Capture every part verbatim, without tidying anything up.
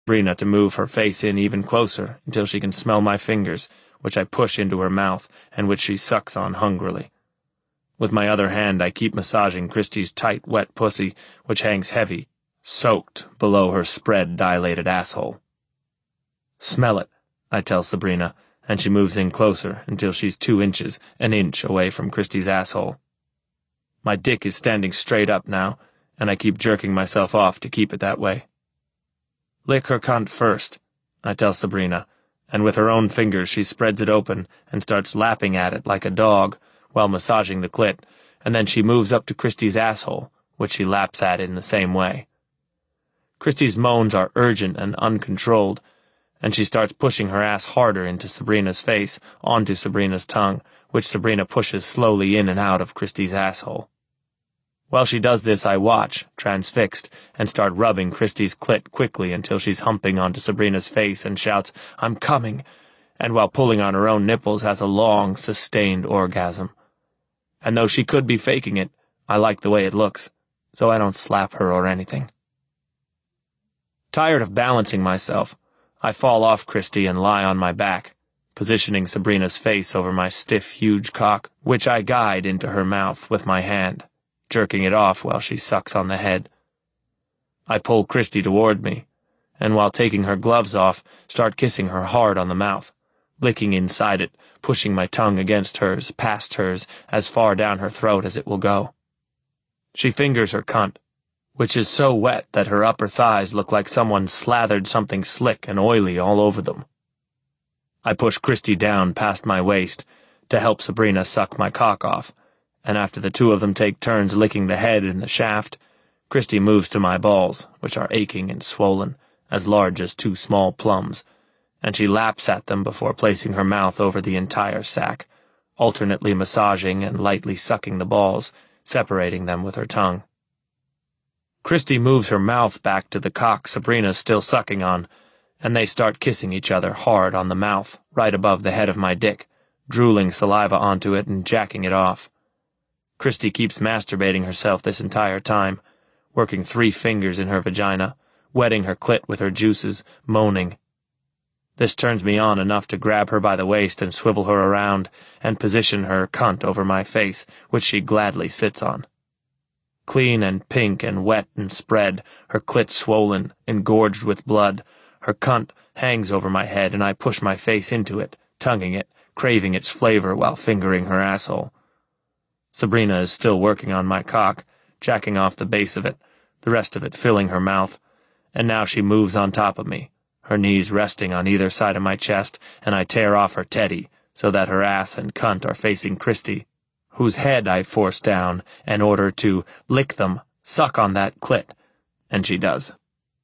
Sabrina to move her face in even closer until she can smell my fingers, which I push into her mouth and which she sucks on hungrily. With my other hand I keep massaging Christie's tight, wet pussy, which hangs heavy, soaked, below her spread, dilated asshole. "Smell it," I tell Sabrina, and she moves in closer until she's two inches, an inch away from Christie's asshole. My dick is standing straight up now, and I keep jerking myself off to keep it that way. "Lick her cunt first," I tell Sabrina, and with her own fingers she spreads it open and starts lapping at it like a dog while massaging the clit, and then she moves up to Christie's asshole, which she laps at in the same way. Christie's moans are urgent and uncontrolled, and she starts pushing her ass harder into Sabrina's face, onto Sabrina's tongue, which Sabrina pushes slowly in and out of Christie's asshole. While she does this, I watch, transfixed, and start rubbing Christie's clit quickly until she's humping onto Sabrina's face and shouts, "I'm coming," and while pulling on her own nipples has a long, sustained orgasm. And though she could be faking it, I like the way it looks, so I don't slap her or anything. Tired of balancing myself, I fall off Christie and lie on my back, positioning Sabrina's face over my stiff, huge cock, which I guide into her mouth with my hand, jerking it off while she sucks on the head. I pull Christie toward me, and while taking her gloves off, start kissing her hard on the mouth, licking inside it, pushing my tongue against hers, past hers, as far down her throat as it will go. She fingers her cunt, which is so wet that her upper thighs look like someone slathered something slick and oily all over them. I push Christie down past my waist to help Sabrina suck my cock off, and after the two of them take turns licking the head and the shaft, Christie moves to my balls, which are aching and swollen, as large as two small plums, and she laps at them before placing her mouth over the entire sack, alternately massaging and lightly sucking the balls, separating them with her tongue. Christie moves her mouth back to the cock Sabrina's still sucking on, and they start kissing each other hard on the mouth, right above the head of my dick, drooling saliva onto it and jacking it off. Christie keeps masturbating herself this entire time, working three fingers in her vagina, wetting her clit with her juices, moaning. This turns me on enough to grab her by the waist and swivel her around, and position her cunt over my face, which she gladly sits on. Clean and pink and wet and spread, her clit swollen, engorged with blood, her cunt hangs over my head and I push my face into it, tonguing it, craving its flavor while fingering her asshole. Sabrina is still working on my cock, jacking off the base of it, the rest of it filling her mouth, and now she moves on top of me, her knees resting on either side of my chest, and I tear off her teddy so that her ass and cunt are facing Christie, whose head I force down in order to lick them, suck on that clit, and she does.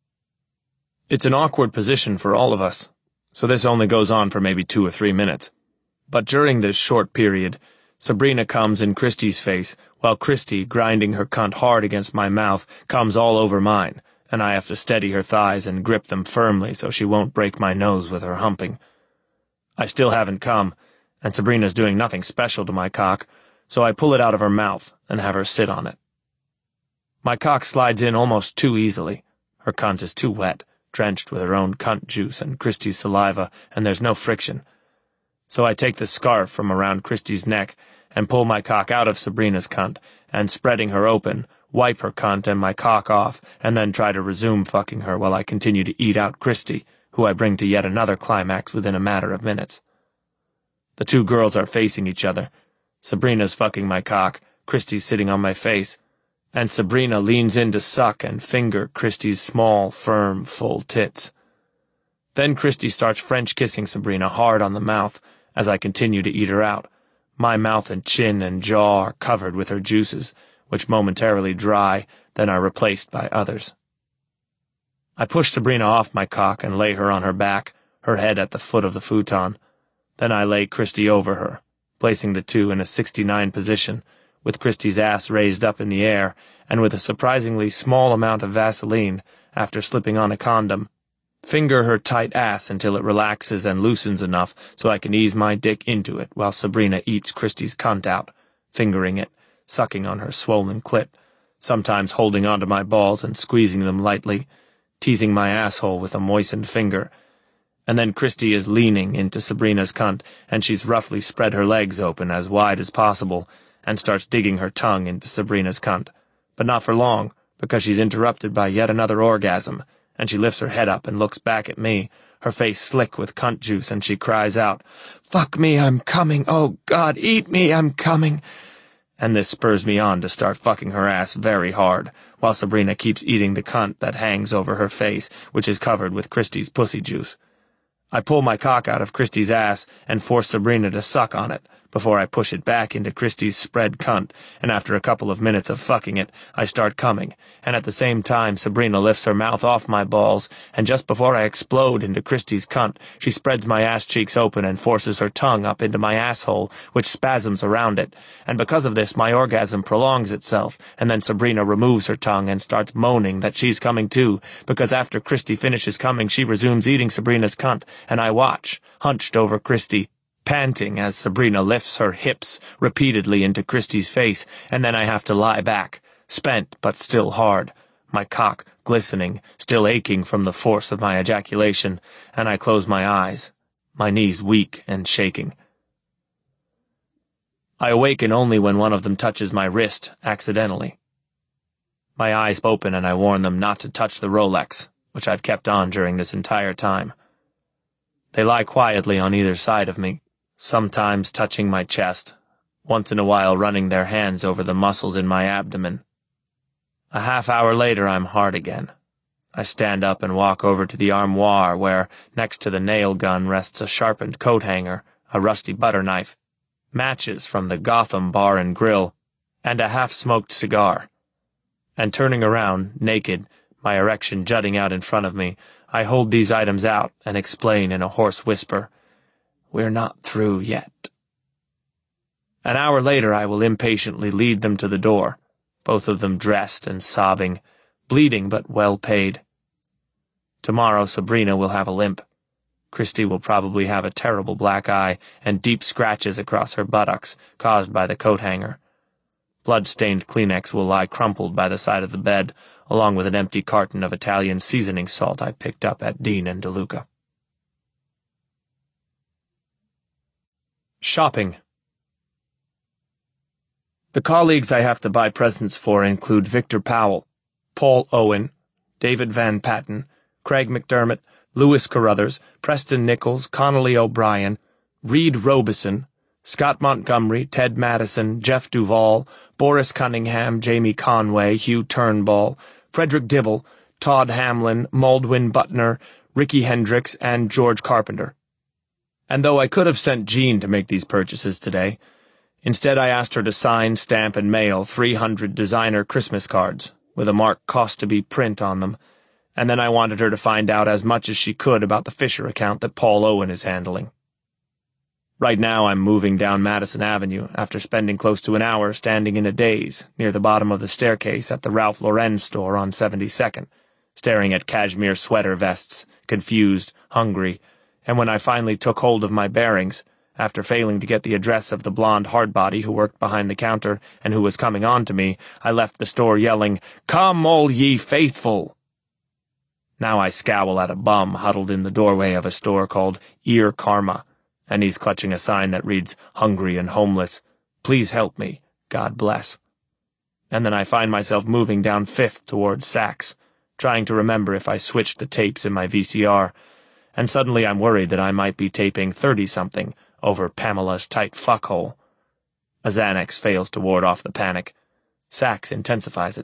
It's an awkward position for all of us, so this only goes on for maybe two or three minutes. But during this short period, Sabrina comes in Christie's face, while Christie, grinding her cunt hard against my mouth, comes all over mine, and I have to steady her thighs and grip them firmly so she won't break my nose with her humping. I still haven't come, and Sabrina's doing nothing special to my cock, so I pull it out of her mouth and have her sit on it. My cock slides in almost too easily. Her cunt is too wet, drenched with her own cunt juice and Christie's saliva, and there's no friction. So I take the scarf from around Christie's neck and pull my cock out of Sabrina's cunt, and spreading her open, wipe her cunt and my cock off, and then try to resume fucking her while I continue to eat out Christie, who I bring to yet another climax within a matter of minutes. The two girls are facing each other. Sabrina's fucking my cock, Christie's sitting on my face, and Sabrina leans in to suck and finger Christie's small, firm, full tits. Then Christie starts French kissing Sabrina hard on the mouth as I continue to eat her out. My mouth and chin and jaw are covered with her juices, which momentarily dry, then are replaced by others. I push Sabrina off my cock and lay her on her back, her head at the foot of the futon. Then I lay Christie over her, placing the two in a sixty-nine position, with Christie's ass raised up in the air, and with a surprisingly small amount of Vaseline, after slipping on a condom, finger her tight ass until it relaxes and loosens enough so I can ease my dick into it while Sabrina eats Christie's cunt out, fingering it, sucking on her swollen clit, sometimes holding onto my balls and squeezing them lightly, teasing my asshole with a moistened finger. And then Christy is leaning into Sabrina's cunt, and she's roughly spread her legs open as wide as possible, and starts digging her tongue into Sabrina's cunt. But not for long, because she's interrupted by yet another orgasm, and she lifts her head up and looks back at me, her face slick with cunt juice, and she cries out, "Fuck me, I'm coming! Oh, God, eat me, I'm coming!" And this spurs me on to start fucking her ass very hard, while Sabrina keeps eating the cunt that hangs over her face, which is covered with Christy's pussy juice. I pull my cock out of Christy's ass and force Sabrina to suck on it, before I push it back into Christy's spread cunt, and after a couple of minutes of fucking it, I start coming, and at the same time Sabrina lifts her mouth off my balls, and just before I explode into Christy's cunt, she spreads my ass cheeks open and forces her tongue up into my asshole, which spasms around it, and because of this my orgasm prolongs itself, and then Sabrina removes her tongue and starts moaning that she's coming too, because after Christy finishes coming she resumes eating Sabrina's cunt, and I watch, hunched over Christy, panting as Sabrina lifts her hips repeatedly into Christy's face, and then I have to lie back, spent but still hard, my cock glistening, still aching from the force of my ejaculation, and I close my eyes, my knees weak and shaking. I awaken only when one of them touches my wrist, accidentally. My eyes open and I warn them not to touch the Rolex, which I've kept on during this entire time. They lie quietly on either side of me, sometimes touching my chest, once in a while running their hands over the muscles in my abdomen. A half hour later I'm hard again. I stand up and walk over to the armoire where, next to the nail gun, rests a sharpened coat hanger, a rusty butter knife, matches from the Gotham Bar and Grill, and a half-smoked cigar. And turning around, naked, my erection jutting out in front of me, I hold these items out and explain in a hoarse whisper, "We're not through yet." An hour later I will impatiently lead them to the door, both of them dressed and sobbing, bleeding but well paid. Tomorrow Sabrina will have a limp. Christy will probably have a terrible black eye and deep scratches across her buttocks caused by the coat hanger. Blood-stained Kleenex will lie crumpled by the side of the bed, along with an empty carton of Italian seasoning salt I picked up at Dean and DeLuca. Shopping. The colleagues I have to buy presents for include Victor Powell, Paul Owen, David Van Patten, Craig McDermott, Lewis Carruthers, Preston Nichols, Connolly O'Brien, Reed Robeson, Scott Montgomery, Ted Madison, Jeff Duvall, Boris Cunningham, Jamie Conway, Hugh Turnbull, Frederick Dibble, Todd Hamlin, Maldwin Butner, Ricky Hendricks, and George Carpenter. And though I could have sent Jean to make these purchases today, instead I asked her to sign, stamp, and mail three hundred designer Christmas cards, with a marked cost to be print on them, and then I wanted her to find out as much as she could about the Fisher account that Paul Owen is handling. Right now I'm moving down Madison Avenue after spending close to an hour standing in a daze near the bottom of the staircase at the Ralph Lauren store on seventy-second, staring at cashmere sweater vests, confused, hungry, and when I finally took hold of my bearings, after failing to get the address of the blonde hardbody who worked behind the counter and who was coming on to me, I left the store yelling, "Come, all ye faithful!" Now I scowl at a bum huddled in the doorway of a store called Ear Karma, and he's clutching a sign that reads, "Hungry and homeless. Please help me. God bless." And then I find myself moving down Fifth towards Saks, trying to remember if I switched the tapes in my V C R, and suddenly I'm worried that I might be taping thirty-something over Pamela's tight fuckhole. A Xanax fails to ward off the panic. Saks intensifies it.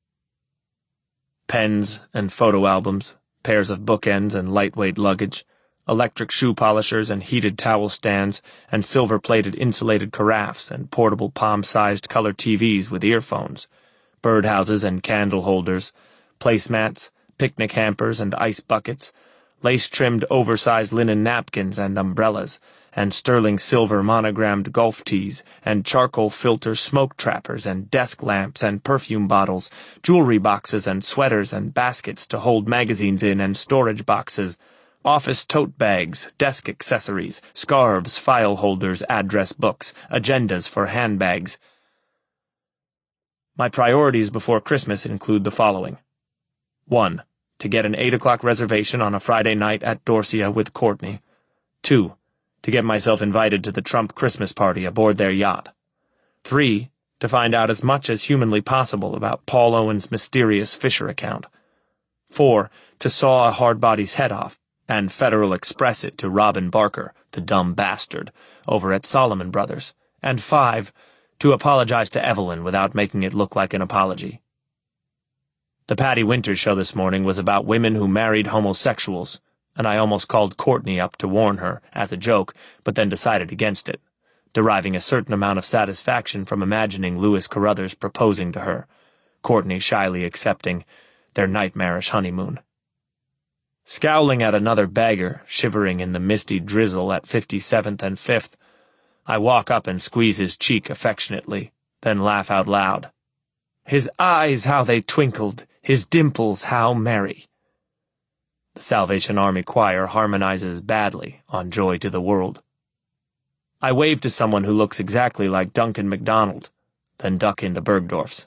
Pens and photo albums, pairs of bookends and lightweight luggage, electric shoe polishers and heated towel stands, and silver-plated insulated carafes and portable palm-sized color T Vs with earphones, birdhouses and candle holders, placemats, picnic hampers and ice buckets, lace-trimmed oversized linen napkins and umbrellas, and sterling silver monogrammed golf tees, and charcoal filter smoke trappers, and desk lamps and perfume bottles, jewelry boxes and sweaters and baskets to hold magazines in and storage boxes, office tote bags, desk accessories, scarves, file holders, address books, agendas for handbags. My priorities before Christmas include the following. one. to get an eight o'clock reservation on a Friday night at Dorsia with Courtney. Two, to get myself invited to the Trump Christmas party aboard their yacht. Three, to find out as much as humanly possible about Paul Owen's mysterious Fisher account. Four, to saw a hard-body's head off, and Federal Express it to Robin Barker, the dumb bastard, over at Solomon Brothers. And five, to apologize to Evelyn without making it look like an apology. The Patty Winters show this morning was about women who married homosexuals, and I almost called Courtney up to warn her, as a joke, but then decided against it, deriving a certain amount of satisfaction from imagining Lewis Carruthers proposing to her, Courtney shyly accepting their nightmarish honeymoon. Scowling at another beggar shivering in the misty drizzle at fifty-seventh and fifth, I walk up and squeeze his cheek affectionately, then laugh out loud. His eyes, how they twinkled, his dimples, how merry. The Salvation Army Choir harmonizes badly on Joy to the World. I wave to someone who looks exactly like Duncan MacDonald, then duck into Bergdorf's.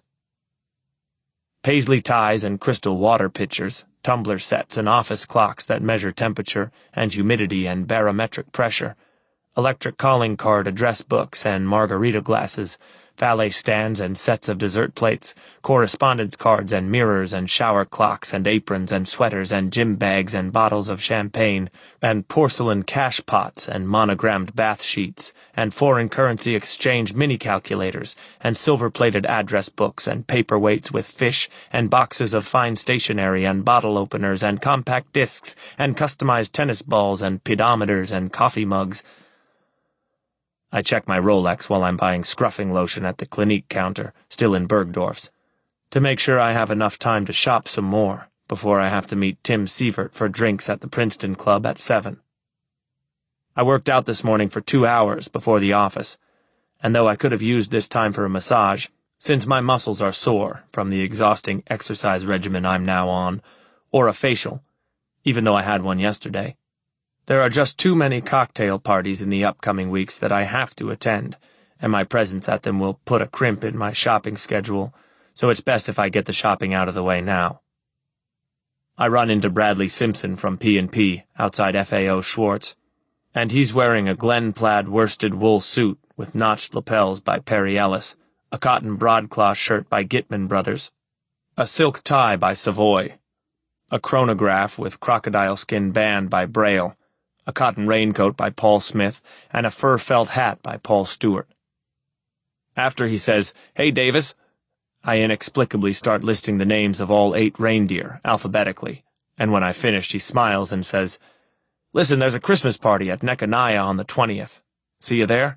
Paisley ties and crystal water pitchers, tumbler sets and office clocks that measure temperature and humidity and barometric pressure, electric calling card address books and margarita glasses, valet stands and sets of dessert plates, correspondence cards and mirrors and shower clocks and aprons and sweaters and gym bags and bottles of champagne, and porcelain cash pots and monogrammed bath sheets, and foreign currency exchange mini-calculators, and silver-plated address books and paperweights with fish, and boxes of fine stationery and bottle openers and compact discs, and customized tennis balls and pedometers and coffee mugs. I check my Rolex while I'm buying scruffing lotion at the Clinique counter, still in Bergdorf's, to make sure I have enough time to shop some more before I have to meet Tim Sievert for drinks at the Princeton Club at seven. I worked out this morning for two hours before the office, and though I could have used this time for a massage, since my muscles are sore from the exhausting exercise regimen I'm now on, or a facial, even though I had one yesterday, there are just too many cocktail parties in the upcoming weeks that I have to attend, and my presence at them will put a crimp in my shopping schedule, so it's best if I get the shopping out of the way now. I run into Bradley Simpson from P and P outside F A O Schwartz, and he's wearing a Glen-plaid worsted wool suit with notched lapels by Perry Ellis, a cotton broadcloth shirt by Gitman Brothers, a silk tie by Savoy, a chronograph with crocodile skin band by Braille, a cotton raincoat by Paul Smith, and a fur felt hat by Paul Stewart. After he says, "Hey, Davis," I inexplicably start listing the names of all eight reindeer, alphabetically, and when I finished he smiles and says, "Listen, there's a Christmas party at Nechanaya on the twentieth. See you there?"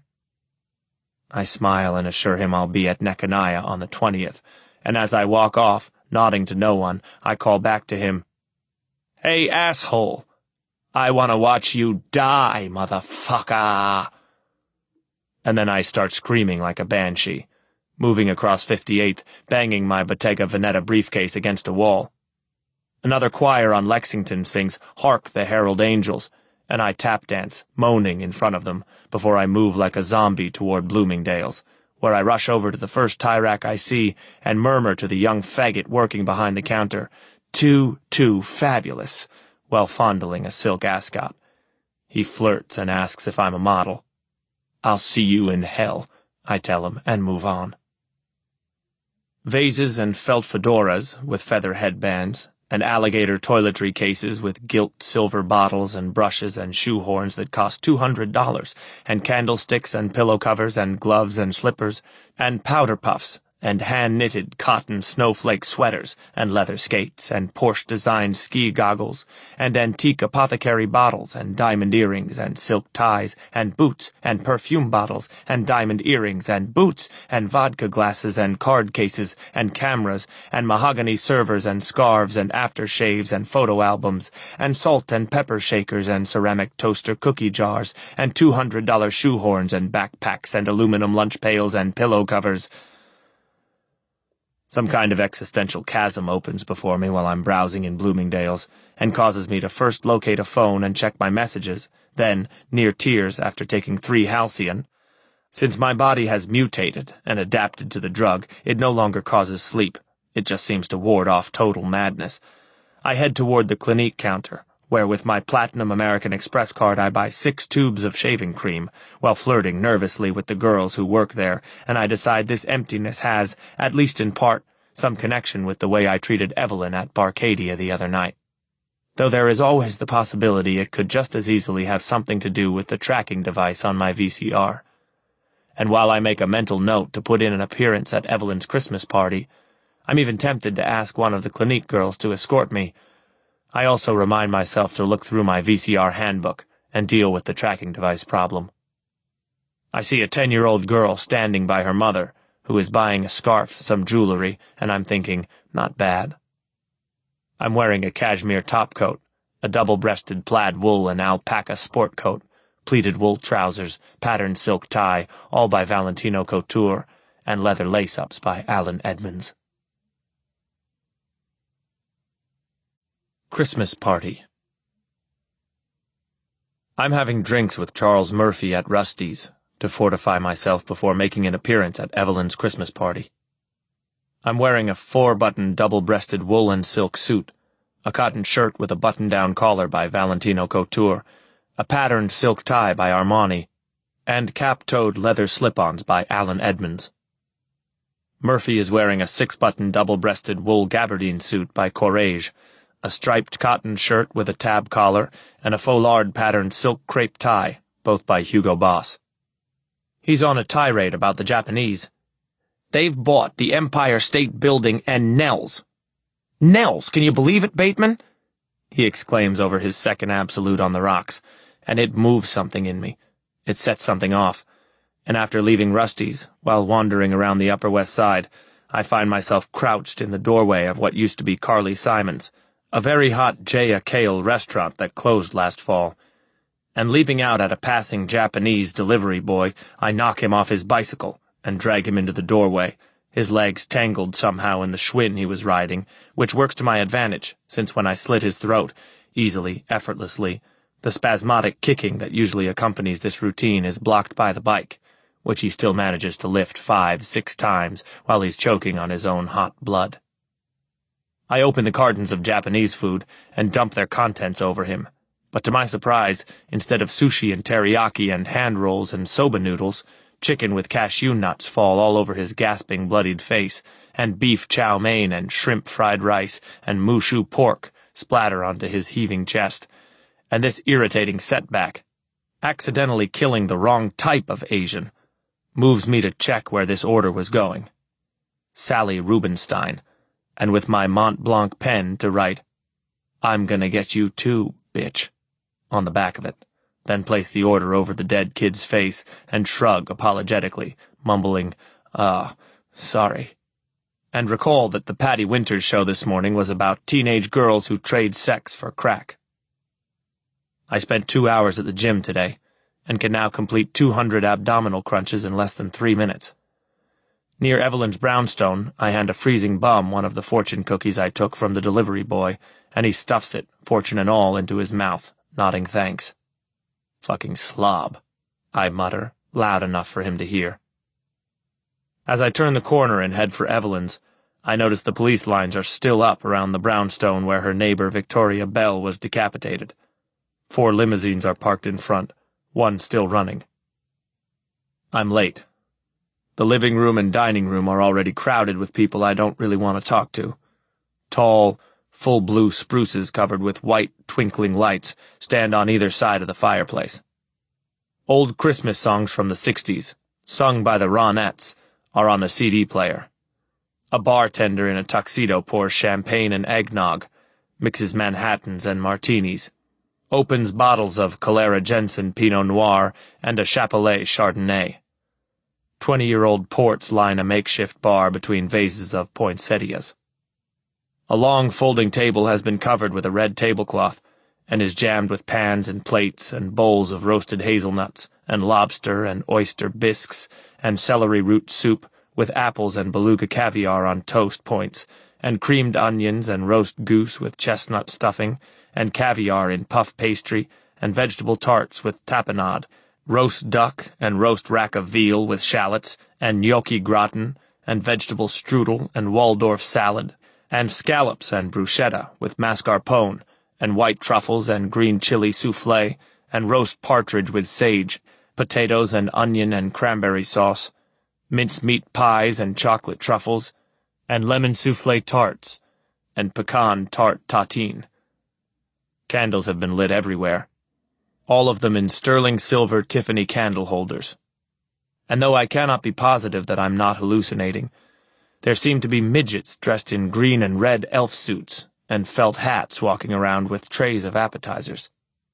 I smile and assure him I'll be at Nechanaya on the twentieth, and as I walk off, nodding to no one, I call back to him, "Hey, asshole! I want to watch you die, motherfucker!" And then I start screaming like a banshee, moving across fifty-eighth, banging my Bottega Veneta briefcase against a wall. Another choir on Lexington sings "Hark the Herald Angels," and I tap dance, moaning in front of them, before I move like a zombie toward Bloomingdale's, where I rush over to the first tie rack I see and murmur to the young faggot working behind the counter, "Too, too fabulous," while fondling a silk ascot. He flirts and asks if I'm a model. "I'll see you in hell," I tell him, and move on. Vases and felt fedoras with feather headbands, and alligator toiletry cases with gilt silver bottles and brushes and shoehorns that cost two hundred dollars, and candlesticks and pillow covers and gloves and slippers, and powder puffs, and hand-knitted cotton snowflake sweaters, and leather skates, and Porsche-designed ski goggles, and antique apothecary bottles, and diamond earrings, and silk ties, and boots, and perfume bottles, and diamond earrings, and boots, and vodka glasses, and card cases, and cameras, and mahogany servers, and scarves, and aftershaves, and photo albums, and salt and pepper shakers, and ceramic toaster cookie jars, and two hundred dollar shoehorns, and backpacks, and aluminum lunch pails, and pillow covers. Some kind of existential chasm opens before me while I'm browsing in Bloomingdale's, and causes me to first locate a phone and check my messages, then, near tears after taking three Halcyon. Since my body has mutated and adapted to the drug, it no longer causes sleep. It just seems to ward off total madness. I head toward the Clinique counter, where with my Platinum American Express card I buy six tubes of shaving cream, while flirting nervously with the girls who work there, and I decide this emptiness has, at least in part, some connection with the way I treated Evelyn at Barcadia the other night. Though there is always the possibility it could just as easily have something to do with the tracking device on my V C R. And while I make a mental note to put in an appearance at Evelyn's Christmas party, I'm even tempted to ask one of the Clinique girls to escort me. I also remind myself to look through my V C R handbook and deal with the tracking device problem. I see a ten-year-old girl standing by her mother, who is buying a scarf, some jewelry, and I'm thinking, not bad. I'm wearing a cashmere topcoat, a double-breasted plaid wool and alpaca sport coat, pleated wool trousers, patterned silk tie, all by Valentino Couture, and leather lace-ups by Allen Edmonds. Christmas Party. I'm having drinks with Charles Murphy at Rusty's to fortify myself before making an appearance at Evelyn's Christmas party. I'm wearing a four-button double-breasted wool and silk suit, a cotton shirt with a button-down collar by Valentino Couture, a patterned silk tie by Armani, and cap-toed leather slip-ons by Allen Edmonds. Murphy is wearing a six-button double-breasted wool gabardine suit by Courage, a striped cotton shirt with a tab collar, and a foulard-patterned silk crepe tie, both by Hugo Boss. He's on a tirade about the Japanese. They've bought the Empire State Building and Nels. Nels, can you believe it, Bateman? He exclaims over his second absolute on the rocks, and it moves something in me. It sets something off, and after leaving Rusty's, while wandering around the Upper West Side, I find myself crouched in the doorway of what used to be Carly Simon's, a very hot Jaya Kale restaurant that closed last fall. And leaping out at a passing Japanese delivery boy, I knock him off his bicycle and drag him into the doorway, his legs tangled somehow in the Schwinn he was riding, which works to my advantage, since when I slit his throat, easily, effortlessly, the spasmodic kicking that usually accompanies this routine is blocked by the bike, which he still manages to lift five, six times while he's choking on his own hot blood. I open the cartons of Japanese food and dump their contents over him, but to my surprise, instead of sushi and teriyaki and hand rolls and soba noodles, chicken with cashew nuts fall all over his gasping, bloodied face, and beef chow mein and shrimp fried rice and mushu pork splatter onto his heaving chest, and this irritating setback, accidentally killing the wrong type of Asian, moves me to check where this order was going. Sally Rubenstein, and with my Mont Blanc pen to write, "I'm gonna get you too, bitch," on the back of it, then place the order over the dead kid's face and shrug apologetically, mumbling, uh, sorry, and recall that the Patty Winters show this morning was about teenage girls who trade sex for crack. I spent two hours at the gym today, and can now complete two hundred abdominal crunches in less than three minutes. Near Evelyn's brownstone, I hand a freezing bum one of the fortune cookies I took from the delivery boy, and he stuffs it, fortune and all, into his mouth, nodding thanks. Fucking slob, I mutter, loud enough for him to hear. As I turn the corner and head for Evelyn's, I notice the police lines are still up around the brownstone where her neighbor Victoria Bell was decapitated. Four limousines are parked in front, one still running. I'm late. The living room and dining room are already crowded with people I don't really want to talk to. Tall, full blue spruces covered with white, twinkling lights stand on either side of the fireplace. Old Christmas songs from the sixties, sung by the Ronettes, are on the C D player. A bartender in a tuxedo pours champagne and eggnog, mixes Manhattans and martinis, opens bottles of Calera Jensen Pinot Noir and a Chapelet Chardonnay. Twenty-year-old ports line a makeshift bar between vases of poinsettias. A long folding table has been covered with a red tablecloth, and is jammed with pans and plates and bowls of roasted hazelnuts, and lobster and oyster bisques, and celery root soup, with apples and beluga caviar on toast points, and creamed onions and roast goose with chestnut stuffing, and caviar in puff pastry, and vegetable tarts with tapenade, roast duck and roast rack of veal with shallots, and gnocchi gratin, and vegetable strudel and Waldorf salad, and scallops and bruschetta with mascarpone, and white truffles and green chili soufflé, and roast partridge with sage, potatoes and onion and cranberry sauce, mincemeat pies and chocolate truffles, and lemon soufflé tarts, and pecan tart tartine. Candles have been lit everywhere, all of them in sterling silver Tiffany candle holders. And though I cannot be positive that I'm not hallucinating, there seem to be midgets dressed in green and red elf suits and felt hats walking around with trays of appetizers.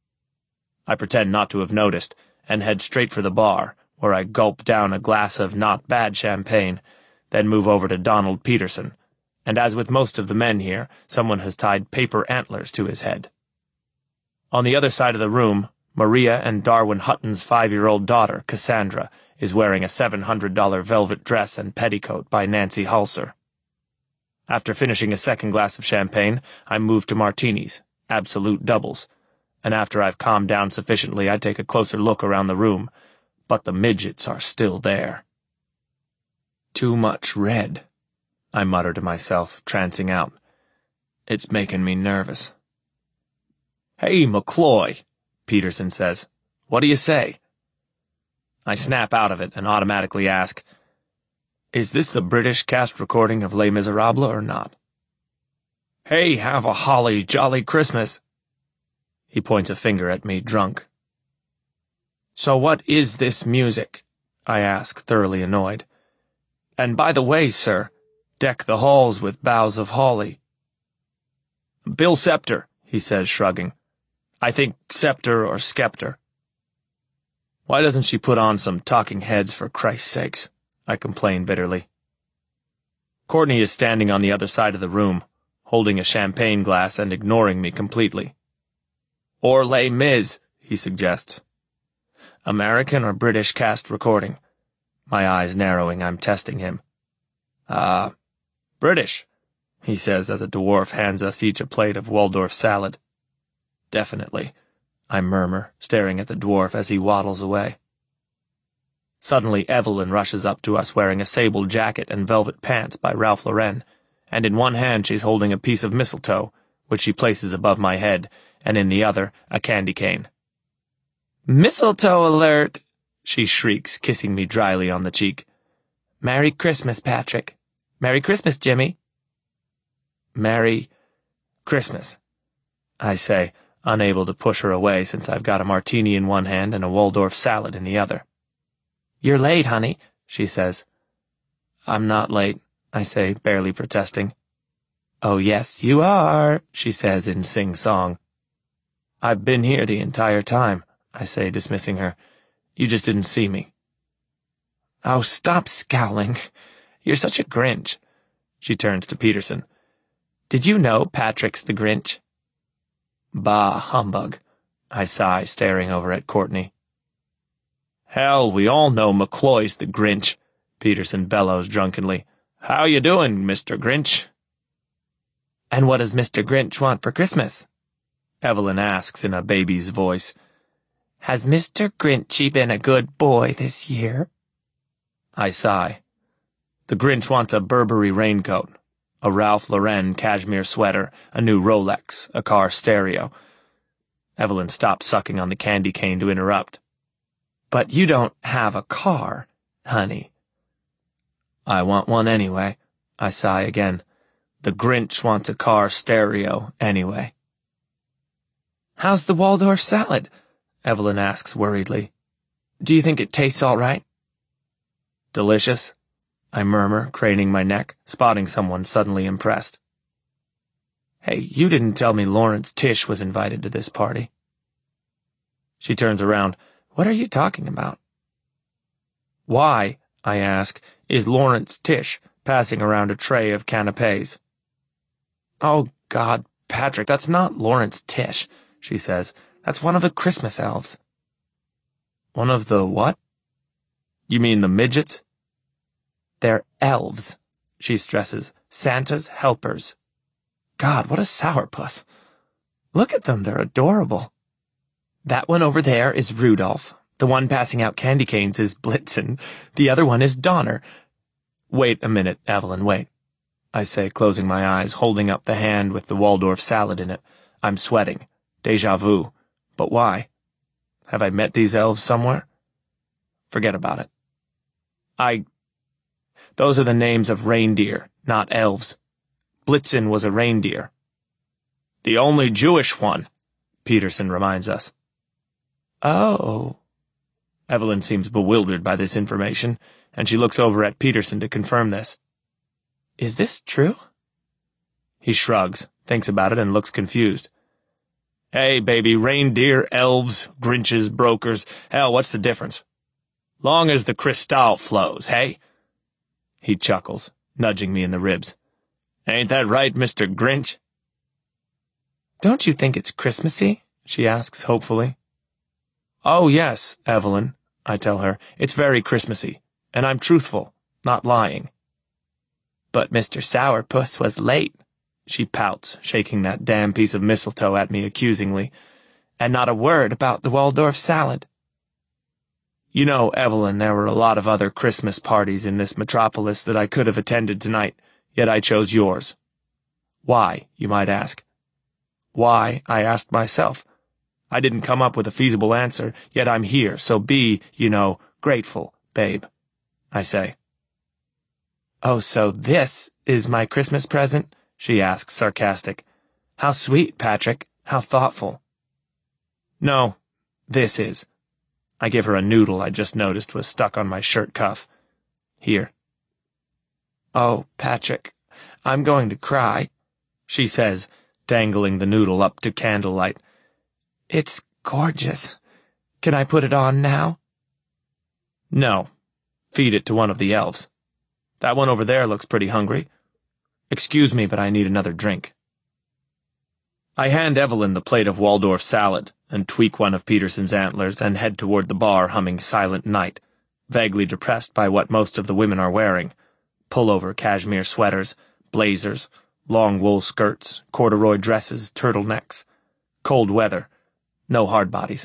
I pretend not to have noticed and head straight for the bar, where I gulp down a glass of not bad champagne, then move over to Donald Peterson, and as with most of the men here, someone has tied paper antlers to his head. On the other side of the room, Maria and Darwin Hutton's five-year-old daughter, Cassandra, is wearing a seven hundred dollar velvet dress and petticoat by Nancy Hulser. After finishing a second glass of champagne, I move to martinis, absolute doubles, and after I've calmed down sufficiently, I take a closer look around the room, but the midgets are still there. Too much red, I mutter to myself, trancing out. It's making me nervous. Hey, McCloy, Peterson says. What do you say? I snap out of it and automatically ask, is this the British cast recording of Les Miserables or not? Hey, have a holly jolly Christmas. He points a finger at me, drunk. So what is this music? I ask, thoroughly annoyed. And by the way, sir, deck the halls with boughs of holly. Bill Scepter, he says, shrugging. I think Scepter or Skepter. Why doesn't she put on some Talking Heads for Christ's sakes? I complain bitterly. Courtney is standing on the other side of the room, holding a champagne glass and ignoring me completely. Or Les Mis, he suggests. American or British cast recording? My eyes narrowing, I'm testing him. Ah, uh, British, he says as a dwarf hands us each a plate of Waldorf salad. Definitely, I murmur, staring at the dwarf as he waddles away. Suddenly Evelyn rushes up to us wearing a sable jacket and velvet pants by Ralph Lauren, and in one hand she's holding a piece of mistletoe, which she places above my head, and in the other a candy cane. Mistletoe alert! She shrieks, kissing me dryly on the cheek. Merry Christmas, Patrick. Merry Christmas, Jimmy. Merry Christmas, I say, unable to push her away since I've got a martini in one hand and a Waldorf salad in the other. You're late, honey, she says. I'm not late, I say, barely protesting. Oh, yes, you are, she says in sing-song. I've been here the entire time, I say, dismissing her. You just didn't see me. Oh, stop scowling. You're such a Grinch. She turns to Peterson. Did you know Patrick's the Grinch? Bah, humbug, I sigh, staring over at Courtney. Hell, we all know McCloy's the Grinch, Peterson bellows drunkenly. How you doing, Mister Grinch? And what does Mister Grinch want for Christmas? Evelyn asks in a baby's voice. Has Mister Grinchy been a good boy this year? I sigh. The Grinch wants a Burberry raincoat, a Ralph Lauren cashmere sweater, a new Rolex, a car stereo. Evelyn stopped sucking on the candy cane to interrupt. But you don't have a car, honey. I want one anyway, I sigh again. The Grinch wants a car stereo anyway. How's the Waldorf salad? Evelyn asks worriedly. Do you think it tastes all right? Delicious, I murmur, craning my neck, spotting someone suddenly impressed. Hey, you didn't tell me Lawrence Tish was invited to this party. She turns around. What are you talking about? Why, I ask, is Lawrence Tish passing around a tray of canapes? Oh, God, Patrick, that's not Lawrence Tish, she says. That's one of the Christmas elves. One of the what? You mean the midgets? They're elves, she stresses. Santa's helpers. God, what a sourpuss. Look at them, they're adorable. That one over there is Rudolph. The one passing out candy canes is Blitzen. The other one is Donner. Wait a minute, Evelyn, wait. I say, closing my eyes, holding up the hand with the Waldorf salad in it. I'm sweating. Deja vu. But why? Have I met these elves somewhere? Forget about it. I... Those are the names of reindeer, not elves. Blitzen was a reindeer. The only Jewish one, Peterson reminds us. Oh. Evelyn seems bewildered by this information, and she looks over at Peterson to confirm this. Is this true? He shrugs, thinks about it, and looks confused. Hey, baby, reindeer, elves, Grinches, brokers, hell, what's the difference? Long as the crystal flows, hey? He chuckles, nudging me in the ribs. Ain't that right, Mister Grinch? Don't you think it's Christmassy? She asks hopefully. Oh, yes, Evelyn, I tell her. It's very Christmassy, and I'm truthful, not lying. But Mister Sourpuss was late, she pouts, shaking that damn piece of mistletoe at me accusingly, and not a word about the Waldorf salad. You know, Evelyn, there were a lot of other Christmas parties in this metropolis that I could have attended tonight, yet I chose yours. Why, you might ask. Why, I asked myself. I didn't come up with a feasible answer, yet I'm here, so be, you know, grateful, babe, I say. Oh, so this is my Christmas present? She asks, sarcastic. How sweet, Patrick. How thoughtful. No, this is. I give her a noodle I just noticed was stuck on my shirt cuff. Here. Oh, Patrick, I'm going to cry, she says, dangling the noodle up to candlelight. It's gorgeous. Can I put it on now? No. Feed it to one of the elves. That one over there looks pretty hungry. Excuse me, but I need another drink. I hand Evelyn the plate of Waldorf salad and tweak one of Peterson's antlers and head toward the bar humming Silent Night, vaguely depressed by what most of the women are wearing. Pullover cashmere sweaters, blazers, long wool skirts, corduroy dresses, turtlenecks. Cold weather. No hard bodies.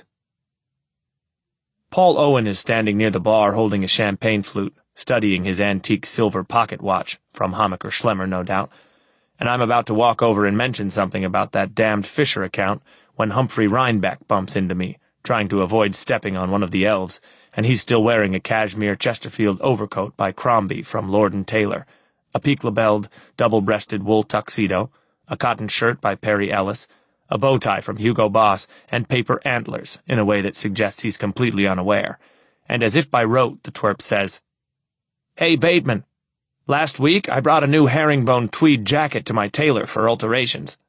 Paul Owen is standing near the bar holding a champagne flute, studying his antique silver pocket watch, from Hammacher Schlemmer, no doubt, and I'm about to walk over and mention something about that damned Fisher account when Humphrey Rhinebeck bumps into me, trying to avoid stepping on one of the elves, and he's still wearing a cashmere Chesterfield overcoat by Crombie from Lord and Taylor, a peak-labelled, double-breasted wool tuxedo, a cotton shirt by Perry Ellis, a bow tie from Hugo Boss, and paper antlers in a way that suggests he's completely unaware, and as if by rote the twerp says, Hey, Bateman, last week I brought a new herringbone tweed jacket to my tailor for alterations.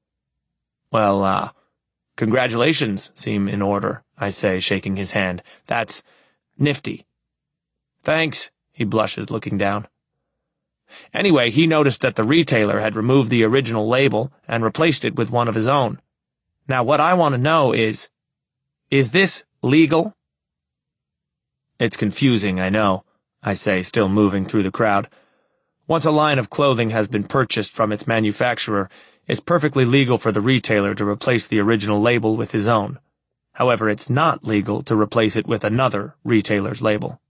Well, uh, congratulations seem in order, I say, shaking his hand. That's nifty. Thanks, he blushes, looking down. Anyway, he noticed that the retailer had removed the original label and replaced it with one of his own. Now, what I want to know is, is this legal? It's confusing, I know, I say, still moving through the crowd. Once a line of clothing has been purchased from its manufacturer, it's perfectly legal for the retailer to replace the original label with his own. However, it's not legal to replace it with another retailer's label.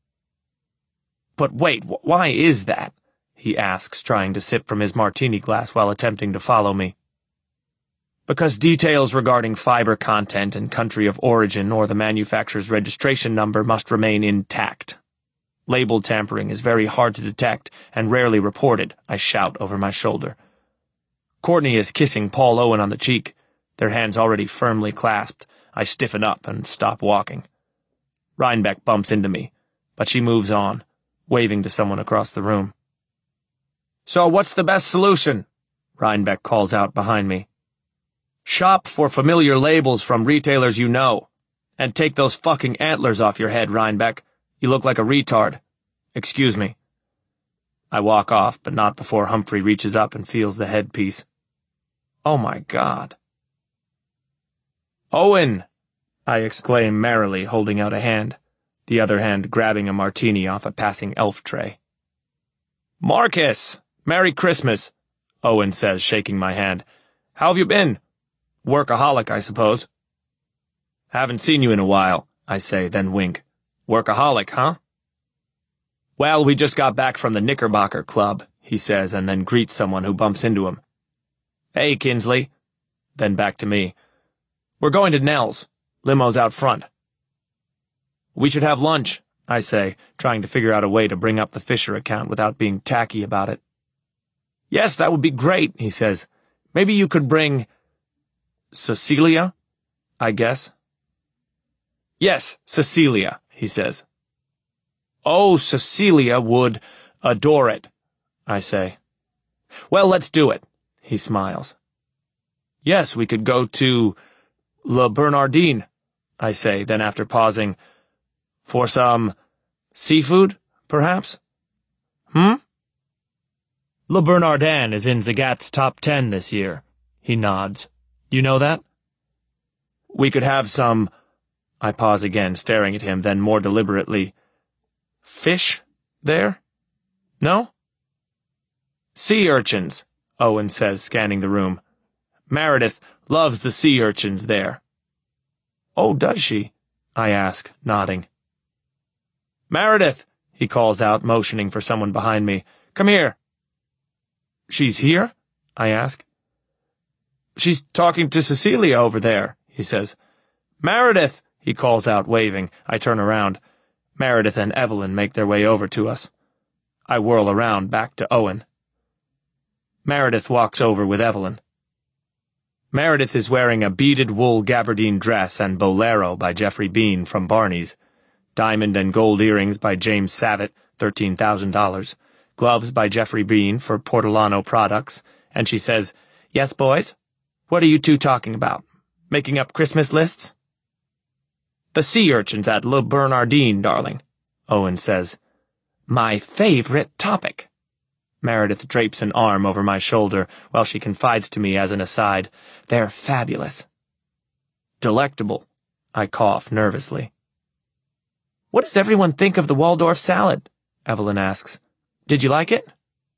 But wait, wh- why is that? He asks, trying to sip from his martini glass while attempting to follow me. Because details regarding fiber content and country of origin or the manufacturer's registration number must remain intact. Label tampering is very hard to detect and rarely reported, I shout over my shoulder. Courtney is kissing Paul Owen on the cheek, their hands already firmly clasped. I stiffen up and stop walking. Rhinebeck bumps into me, but she moves on, waving to someone across the room. So what's the best solution? Rhinebeck calls out behind me. Shop for familiar labels from retailers you know. And take those fucking antlers off your head, Rhinebeck. You look like a retard. Excuse me. I walk off, but not before Humphrey reaches up and feels the headpiece. Oh my God. Owen! I exclaim merrily, holding out a hand, the other hand grabbing a martini off a passing elf tray. Marcus! Merry Christmas, Owen says, shaking my hand. How have you been? Workaholic, I suppose. Haven't seen you in a while, I say, then wink. Workaholic, huh? Well, we just got back from the Knickerbocker Club, he says, and then greets someone who bumps into him. Hey, Kinsley. Then back to me. We're going to Nell's. Limo's out front. We should have lunch, I say, trying to figure out a way to bring up the Fisher account without being tacky about it. Yes, that would be great, he says. Maybe you could bring... Cecilia, I guess. Yes, Cecilia, he says. Oh, Cecilia would adore it, I say. Well, let's do it, he smiles. Yes, we could go to Le Bernardin, I say, then after pausing, for some seafood, perhaps? Hmm? Le Bernardin is in Zagat's top ten this year, he nods. You know that? We could have some... I pause again, staring at him, then more deliberately. Fish there? No? Sea urchins, Owen says, scanning the room. Meredith loves the sea urchins there. Oh, does she? I ask, nodding. Meredith, he calls out, motioning for someone behind me. Come here. She's here? I ask. She's talking to Cecilia over there, he says. Meredith, he calls out, waving. I turn around. Meredith and Evelyn make their way over to us. I whirl around back to Owen. Meredith walks over with Evelyn. Meredith is wearing a beaded wool gabardine dress and bolero by Geoffrey Beene from Barney's, diamond and gold earrings by James Savitt, thirteen thousand dollars, gloves by Geoffrey Beene for Portolano Products, and she says, Yes, boys? What are you two talking about? Making up Christmas lists? The sea urchins at Le Bernardin, darling, Owen says. My favorite topic. Meredith drapes an arm over my shoulder while she confides to me as an aside, They're fabulous. Delectable, I cough nervously. What does everyone think of the Waldorf salad? Evelyn asks. Did you like it?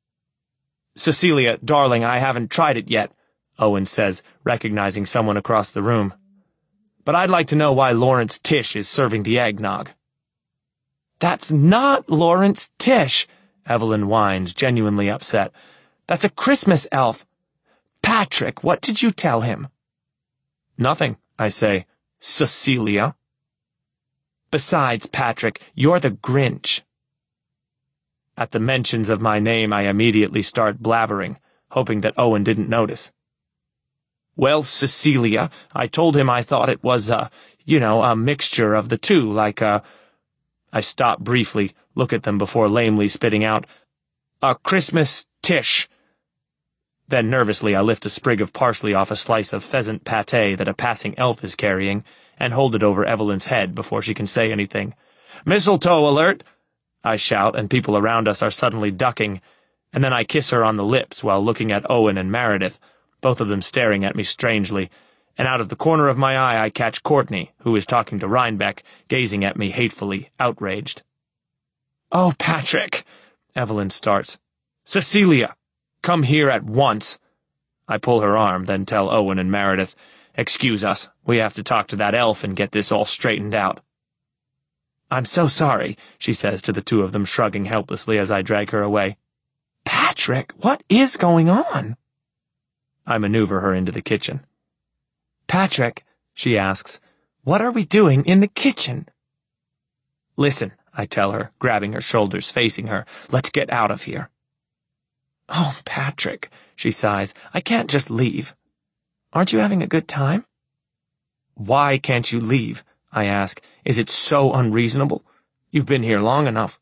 Cecilia, darling, I haven't tried it yet, Owen says, recognizing someone across the room. But I'd like to know why Lawrence Tish is serving the eggnog. That's not Lawrence Tish, Evelyn whines, genuinely upset. That's a Christmas elf. Patrick, what did you tell him? Nothing, I say. Cecilia. Besides, Patrick, you're the Grinch. At the mentions of my name, I immediately start blabbering, hoping that Owen didn't notice. Well, Cecilia, I told him I thought it was a, you know, a mixture of the two, like a... I stop briefly, look at them before lamely spitting out, a Christmas Tish. Then nervously I lift a sprig of parsley off a slice of pheasant pâté that a passing elf is carrying, and hold it over Evelyn's head before she can say anything. Mistletoe alert! I shout, and people around us are suddenly ducking, and then I kiss her on the lips while looking at Owen and Meredith, both of them staring at me strangely, and out of the corner of my eye I catch Courtney, who is talking to Rhinebeck, gazing at me hatefully, outraged. Oh, Patrick! Evelyn starts. Cecilia! Come here at once! I pull her arm, then tell Owen and Meredith, Excuse us, we have to talk to that elf and get this all straightened out. I'm so sorry, she says to the two of them, shrugging helplessly as I drag her away. Patrick, what is going on? I maneuver her into the kitchen. Patrick, she asks, what are we doing in the kitchen? Listen, I tell her, grabbing her shoulders, facing her, let's get out of here. Oh, Patrick, she sighs, I can't just leave. Aren't you having a good time? Why can't you leave? I ask. Is it so unreasonable? You've been here long enough.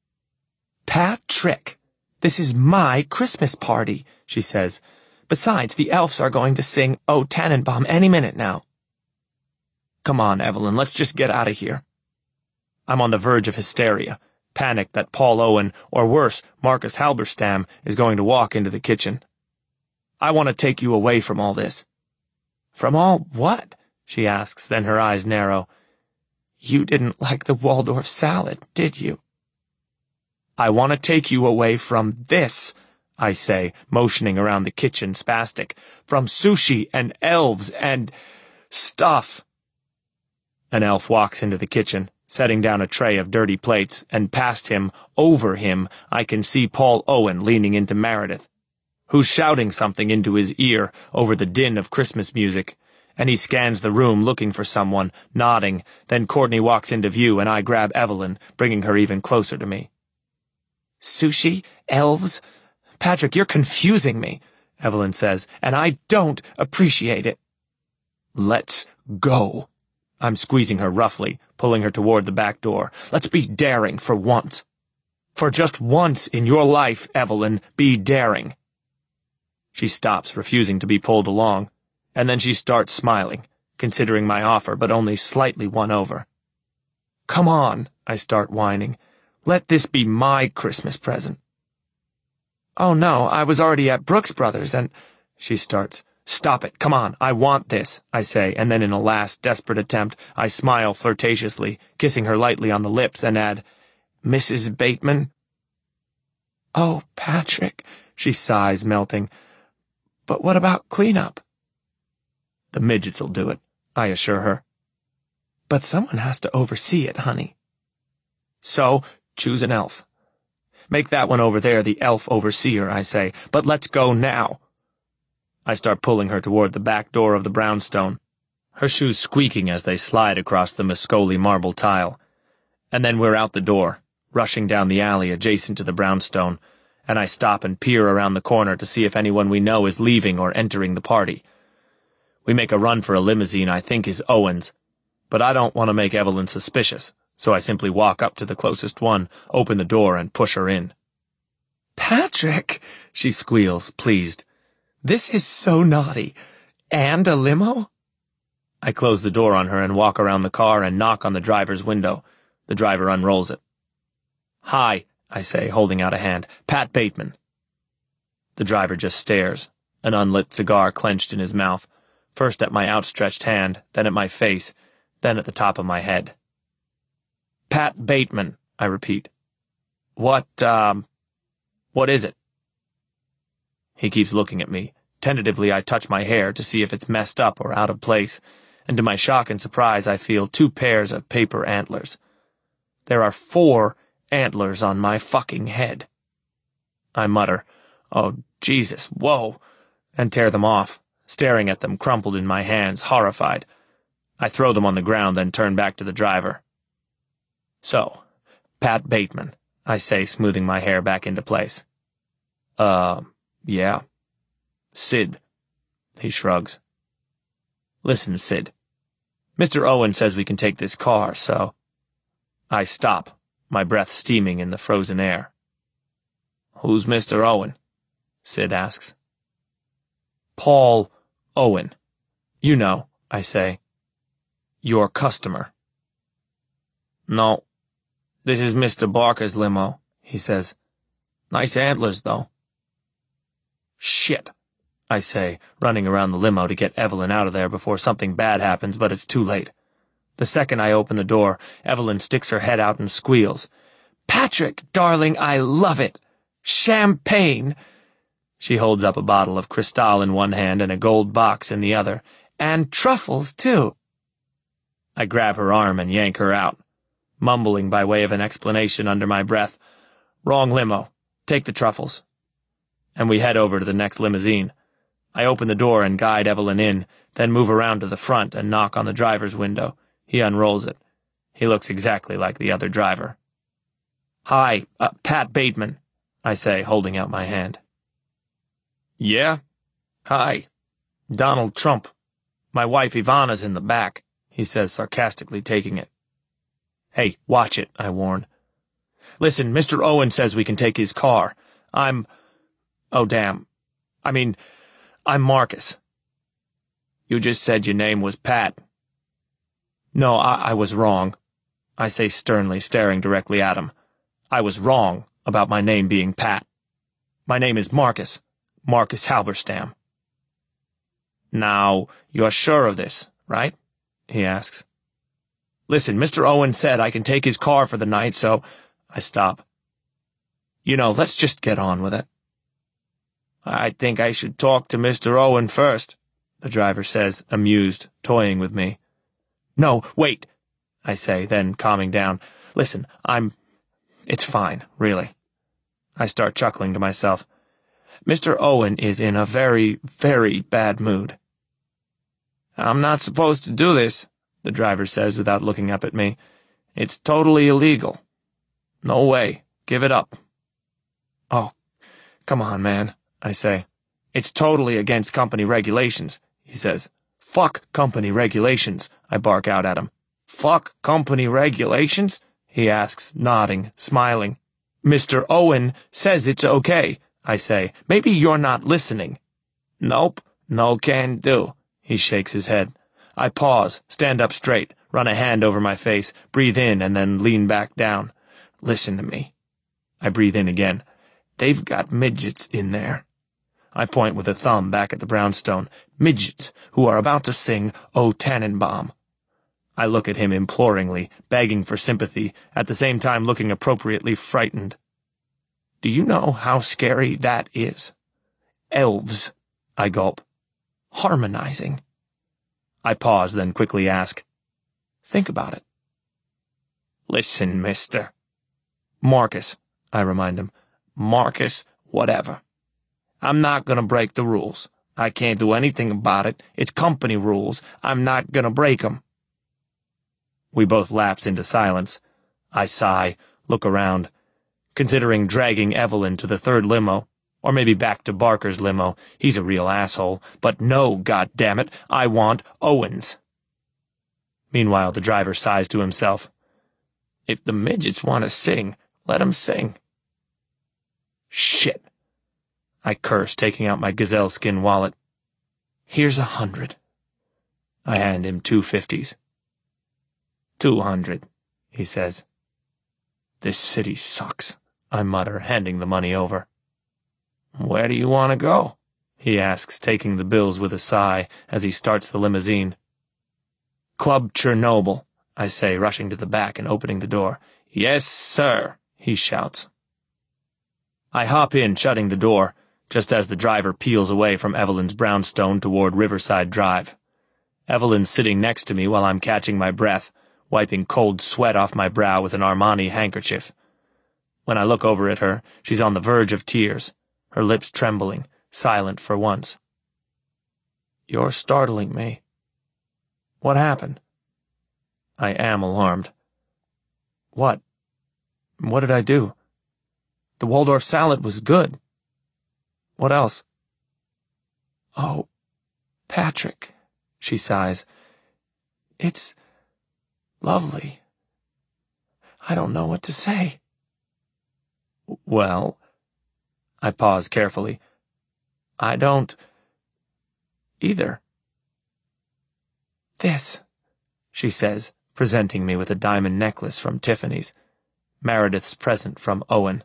Patrick, this is my Christmas party, she says. Besides, the elves are going to sing O Tannenbaum any minute now. Come on, Evelyn, let's just get out of here. I'm on the verge of hysteria, panicked that Paul Owen, or worse, Marcus Halberstam, is going to walk into the kitchen. I want to take you away from all this. From all what? She asks, then her eyes narrow. You didn't like the Waldorf salad, did you? I want to take you away from this, I say, motioning around the kitchen spastic, from sushi and elves and stuff. An elf walks into the kitchen, setting down a tray of dirty plates, and past him, over him, I can see Paul Owen leaning into Meredith, who's shouting something into his ear over the din of Christmas music, and he scans the room looking for someone, nodding. Then Courtney walks into view, and I grab Evelyn, bringing her even closer to me. "Sushi? Elves? Patrick, you're confusing me," Evelyn says, "and I don't appreciate it." "Let's go." I'm squeezing her roughly, pulling her toward the back door. "Let's be daring for once. For just once in your life, Evelyn, be daring." She stops, refusing to be pulled along, and then she starts smiling, considering my offer, but only slightly won over. "Come on," I start whining. "Let this be my Christmas present." "Oh no, I was already at Brooks Brothers, and—" she starts. "Stop it, come on, I want this," I say, and then in a last desperate attempt, I smile flirtatiously, kissing her lightly on the lips, and add, "Missus Bateman?" "Oh, Patrick," she sighs, melting. "But what about cleanup?" "The midgets'll do it," I assure her. "But someone has to oversee it, honey." "So, choose an elf. Make that one over there the elf overseer," I say, "but let's go now." I start pulling her toward the back door of the brownstone, her shoes squeaking as they slide across the Muscoli marble tile. And then we're out the door, rushing down the alley adjacent to the brownstone, and I stop and peer around the corner to see if anyone we know is leaving or entering the party. We make a run for a limousine I think is Owen's, but I don't want to make Evelyn suspicious, so I simply walk up to the closest one, open the door, and push her in. "Patrick," she squeals, pleased. "This is so naughty. And a limo?" I close the door on her and walk around the car and knock on the driver's window. The driver unrolls it. "Hi," I say, holding out a hand. "Pat Bateman." The driver just stares, an unlit cigar clenched in his mouth, first at my outstretched hand, then at my face, then at the top of my head. "Pat Bateman," I repeat. What, um, what is it?" He keeps looking at me. Tentatively, I touch my hair to see if it's messed up or out of place, and to my shock and surprise, I feel two pairs of paper antlers. There are four antlers on my fucking head. I mutter, "Oh, Jesus, whoa," and tear them off, staring at them crumpled in my hands, horrified. I throw them on the ground, then turn back to the driver. "So, Pat Bateman," I say, smoothing my hair back into place. Uh, yeah. "Sid." He shrugs. "Listen, Sid. Mister Owen says we can take this car, so—" I stop, my breath steaming in the frozen air. "Who's Mister Owen?" Sid asks. "Paul Owen. You know," I say. "Your customer." "No. This is Mister Barker's limo," he says. "Nice antlers, though." "Shit," I say, running around the limo to get Evelyn out of there before something bad happens, but it's too late. The second I open the door, Evelyn sticks her head out and squeals. "Patrick, darling, I love it. Champagne!" She holds up a bottle of Cristal in one hand and a gold box in the other. "And truffles, too." I grab her arm and yank her out, mumbling by way of an explanation under my breath, "Wrong limo. Take the truffles." And we head over to the next limousine. I open the door and guide Evelyn in, then move around to the front and knock on the driver's window. He unrolls it. He looks exactly like the other driver. "Hi, uh, Pat Bateman," I say, holding out my hand. "Yeah? Hi. Donald Trump. My wife Ivana's in the back," he says sarcastically, taking it. "Hey, watch it," I warn. "Listen, Mister Owen says we can take his car. I'm... Oh, damn. I mean, I'm Marcus." "You just said your name was Pat." "No, I, I was wrong," I say sternly, staring directly at him. "I was wrong about my name being Pat. My name is Marcus. Marcus Halberstam." "Now, you're sure of this, right?" he asks. "Listen, Mister Owen said I can take his car for the night, so—" I stop. "You know, let's just get on with it." "I think I should talk to Mister Owen first," the driver says, amused, toying with me. "No, wait," I say, then calming down. Listen, I'm... It's fine, really. I start chuckling to myself. Mister Owen is in a very, very bad mood. I'm not supposed to do this, the driver says without looking up at me. It's totally illegal. No way. Give it up. Oh, come on, man, I say. It's totally against company regulations, he says. Fuck company regulations, I bark out at him. Fuck company regulations? He asks, nodding, smiling. Mister Owen says it's okay, I say. Maybe you're not listening. Nope, no can do. He shakes his head. I pause, stand up straight, run a hand over my face, breathe in, and then lean back down. Listen to me. I breathe in again. They've got midgets in there. I point with a thumb back at the brownstone. Midgets who are about to sing O Tannenbaum. I look at him imploringly, begging for sympathy, at the same time looking appropriately frightened. Do you know how scary that is? Elves, I gulp. Harmonizing. I pause, then quickly ask, think about it. Listen, mister. Marcus, I remind him. Marcus, whatever. I'm not gonna break the rules. I can't do anything about it. It's company rules. I'm not gonna break 'em. We both lapse into silence. I sigh, look around, considering dragging Evelyn to the third limo, or maybe back to Barker's limo. He's a real asshole. But no, goddammit, I want Owens. Meanwhile, the driver sighs to himself. If the midgets want to sing, let 'em sing. Shit. I curse, taking out my gazelle skin wallet. Here's a hundred. I hand him two fifties. Two hundred, he says. This city sucks, I mutter, handing the money over. Where do you want to go? He asks, taking the bills with a sigh as he starts the limousine. Club Chernobyl, I say, rushing to the back and opening the door. Yes, sir, he shouts. I hop in, shutting the door, just as the driver peels away from Evelyn's brownstone toward Riverside Drive. Evelyn's sitting next to me while I'm catching my breath, wiping cold sweat off my brow with an Armani handkerchief. When I look over at her, she's on the verge of tears, her lips trembling, silent for once. You're startling me. What happened? I am alarmed. What? What did I do? The Waldorf salad was good. What else? Oh, Patrick, she sighs. It's lovely. I don't know what to say. Well, I pause carefully. I don't either. This, she says, presenting me with a diamond necklace from Tiffany's, Meredith's present from Owen.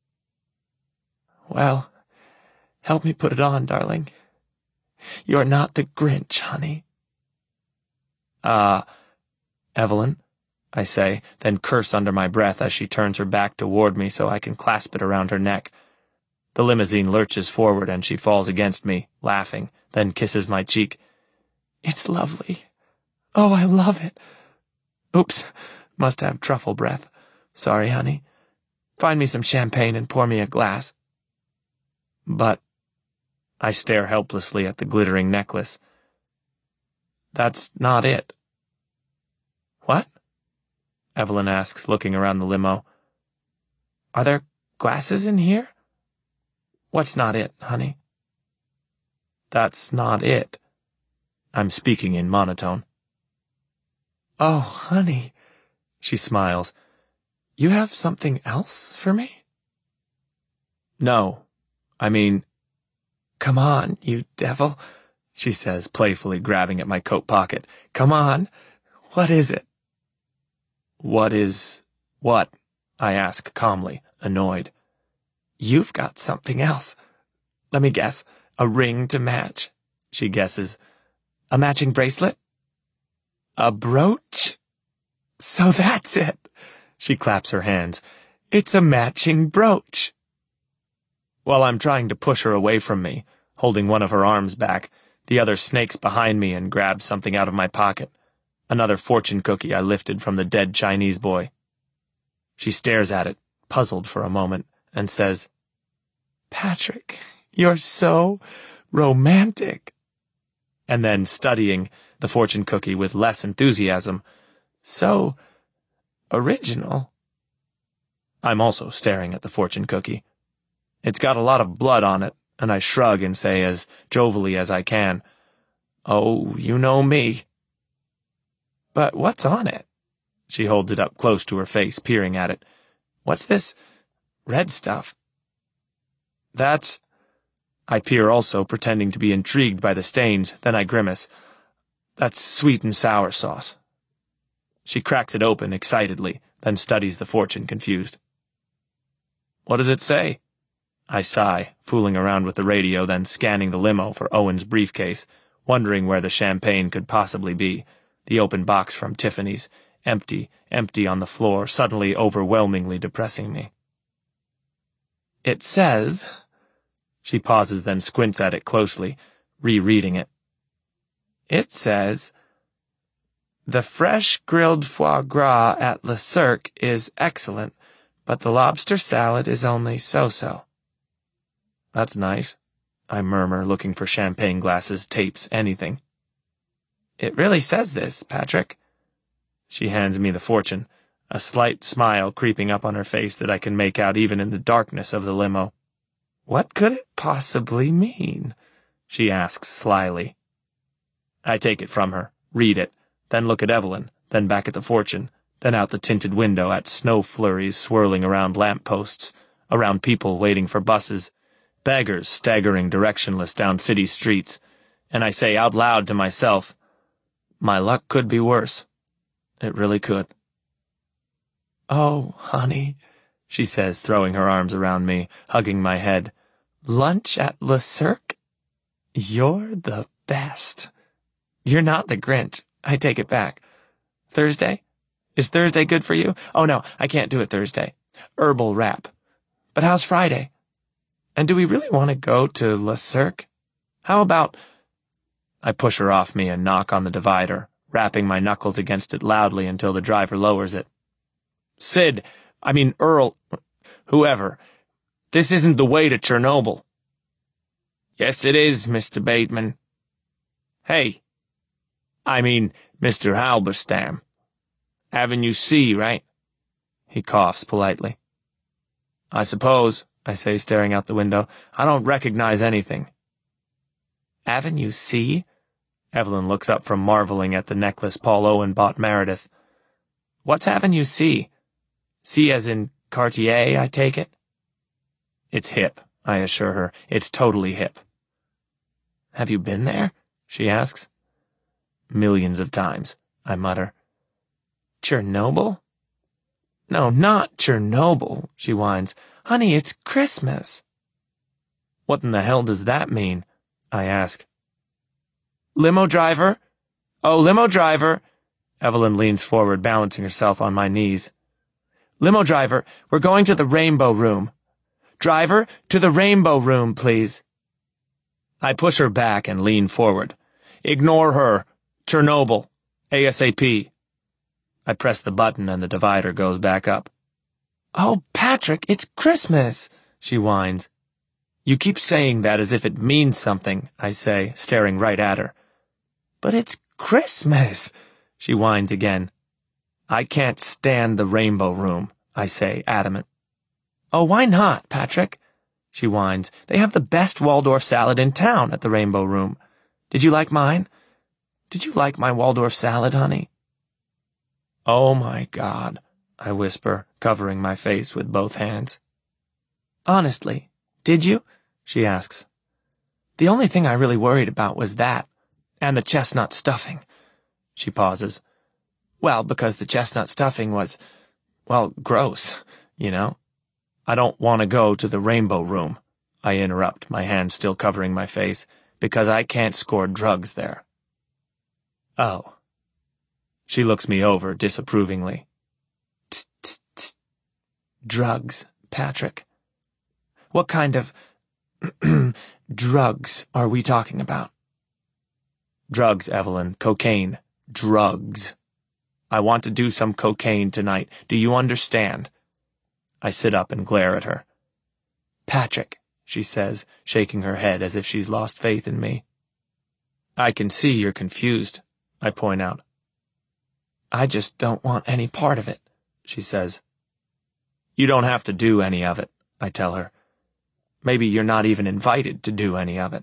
Well, help me put it on, darling. You're not the Grinch, honey. Ah, uh, Evelyn, I say, then curse under my breath as she turns her back toward me so I can clasp it around her neck. The limousine lurches forward and she falls against me, laughing, then kisses my cheek. It's lovely. Oh, I love it. Oops, must have truffle breath. Sorry, honey. Find me some champagne and pour me a glass. But I stare helplessly at the glittering necklace. That's not it. What? Evelyn asks, looking around the limo. Are there glasses in here? What's not it, honey? That's not it. I'm speaking in monotone. Oh, honey, she smiles. You have something else for me? No, I mean, come on, you devil, she says, playfully grabbing at my coat pocket. Come on, what is it? What is what? I ask calmly, annoyed. You've got something else. Let me guess, a ring to match, she guesses. A matching bracelet? A brooch? So that's it. She claps her hands. It's a matching brooch. While I'm trying to push her away from me, holding one of her arms back, the other snakes behind me and grabs something out of my pocket. Another fortune cookie I lifted from the dead Chinese boy. She stares at it, puzzled for a moment, and says, "Patrick, you're so romantic." And then, studying the fortune cookie with less enthusiasm, "So original." I'm also staring at the fortune cookie. It's got a lot of blood on it, and I shrug and say as jovially as I can, "Oh, you know me." "But what's on it?" She holds it up close to her face, peering at it. "What's this red stuff?" "That's—" I peer also, pretending to be intrigued by the stains, then I grimace. "That's sweet and sour sauce." She cracks it open excitedly, then studies the fortune, confused. "What does it say?" I sigh, fooling around with the radio, then scanning the limo for Owen's briefcase, wondering where the champagne could possibly be. The open box from Tiffany's, empty, empty on the floor, suddenly overwhelmingly depressing me. "It says—" She pauses, then squints at it closely, rereading it. "It says, 'The fresh grilled foie gras at Le Cirque is excellent, but the lobster salad is only so-so.'" "That's nice," I murmur, looking for champagne glasses, tapes, anything. "It really says this, Patrick." She hands me the fortune, a slight smile creeping up on her face that I can make out even in the darkness of the limo. "What could it possibly mean?" she asks slyly. I take it from her, read it, then look at Evelyn, then back at the fortune, then out the tinted window at snow flurries swirling around lamp-posts, around people waiting for buses, beggars staggering directionless down city streets, and I say out loud to myself, "My luck could be worse. It really could." "Oh, honey," she says, throwing her arms around me, hugging my head. "Lunch at Le Cirque? You're the best. You're not the Grinch. I take it back. Thursday? Is Thursday good for you? Oh, no, I can't do it Thursday. Herbal wrap. But how's Friday? And do we really want to go to Le Cirque? How about—" I push her off me and knock on the divider, rapping my knuckles against it loudly until the driver lowers it. "Sid, I mean Earl, whoever, this isn't the way to Chernobyl." "Yes, it is, Mister Bateman." "Hey, I mean Mister Halberstam. Avenue C, right?" He coughs politely. "I suppose," I say, staring out the window. "I don't recognize anything." "Avenue C?" Evelyn looks up from marveling at the necklace Paul Owen bought Meredith. "What's Avenue C? C as in Cartier, I take it?" "It's hip," I assure her. "It's totally hip." "Have you been there?" she asks. "Millions of times," I mutter. "Chernobyl?" "No, not Chernobyl," she whines. "Honey, it's Christmas." "What in the hell does that mean?" I ask. "Limo driver? Oh, limo driver." Evelyn leans forward, balancing herself on my knees. "Limo driver, we're going to the Rainbow Room. Driver, to the Rainbow Room, please." I push her back and lean forward. "Ignore her. Chernobyl. ASAP." I press the button and the divider goes back up. "Oh, Patrick, it's Christmas," she whines. "You keep saying that as if it means something," I say, staring right at her. "But it's Christmas," she whines again. "I can't stand the Rainbow Room," I say, adamant. "Oh, why not, Patrick?" she whines. "They have the best Waldorf salad in town at the Rainbow Room. Did you like mine? Did you like my Waldorf salad, honey?" "Oh, my God," I whisper, covering my face with both hands. "Honestly, did you?" she asks. "The only thing I really worried about was that, and the chestnut stuffing." She pauses. "Well, because the chestnut stuffing was, well, gross, you know." "I don't want to go to the Rainbow Room," I interrupt, my hand still covering my face, "because I can't score drugs there." "Oh." She looks me over disapprovingly. "Tsk, tsk, tsk. Drugs, Patrick. What kind of drugs are we talking about?" "Drugs, Evelyn. Cocaine. Drugs. I want to do some cocaine tonight. Do you understand? I sit up and glare at her. Patrick, she says, shaking her head as if she's lost faith in me. I can see you're confused, I point out. I just don't want any part of it, she says. You don't have to do any of it, I tell her. Maybe you're not even invited to do any of it.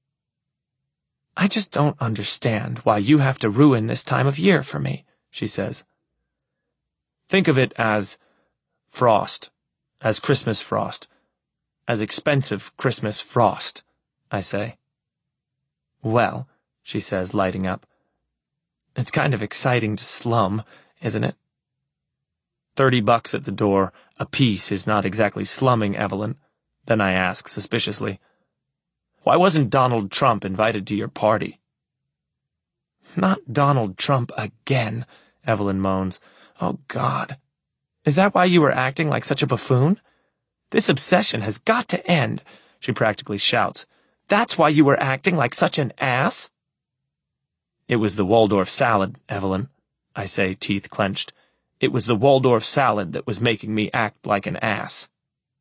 I just don't understand why you have to ruin this time of year for me, she says. Think of it as frost, as Christmas frost, as expensive Christmas frost, I say. Well, she says, lighting up, it's kind of exciting to slum, isn't it? Thirty bucks at the door, a piece is not exactly slumming, Evelyn. Then I ask, suspiciously, why wasn't Donald Trump invited to your party? Not Donald Trump again, Evelyn moans. Oh, God. Is that why you were acting like such a buffoon? This obsession has got to end, she practically shouts. That's why you were acting like such an ass? It was the Waldorf salad, Evelyn, I say, teeth clenched. It was the Waldorf salad that was making me act like an ass.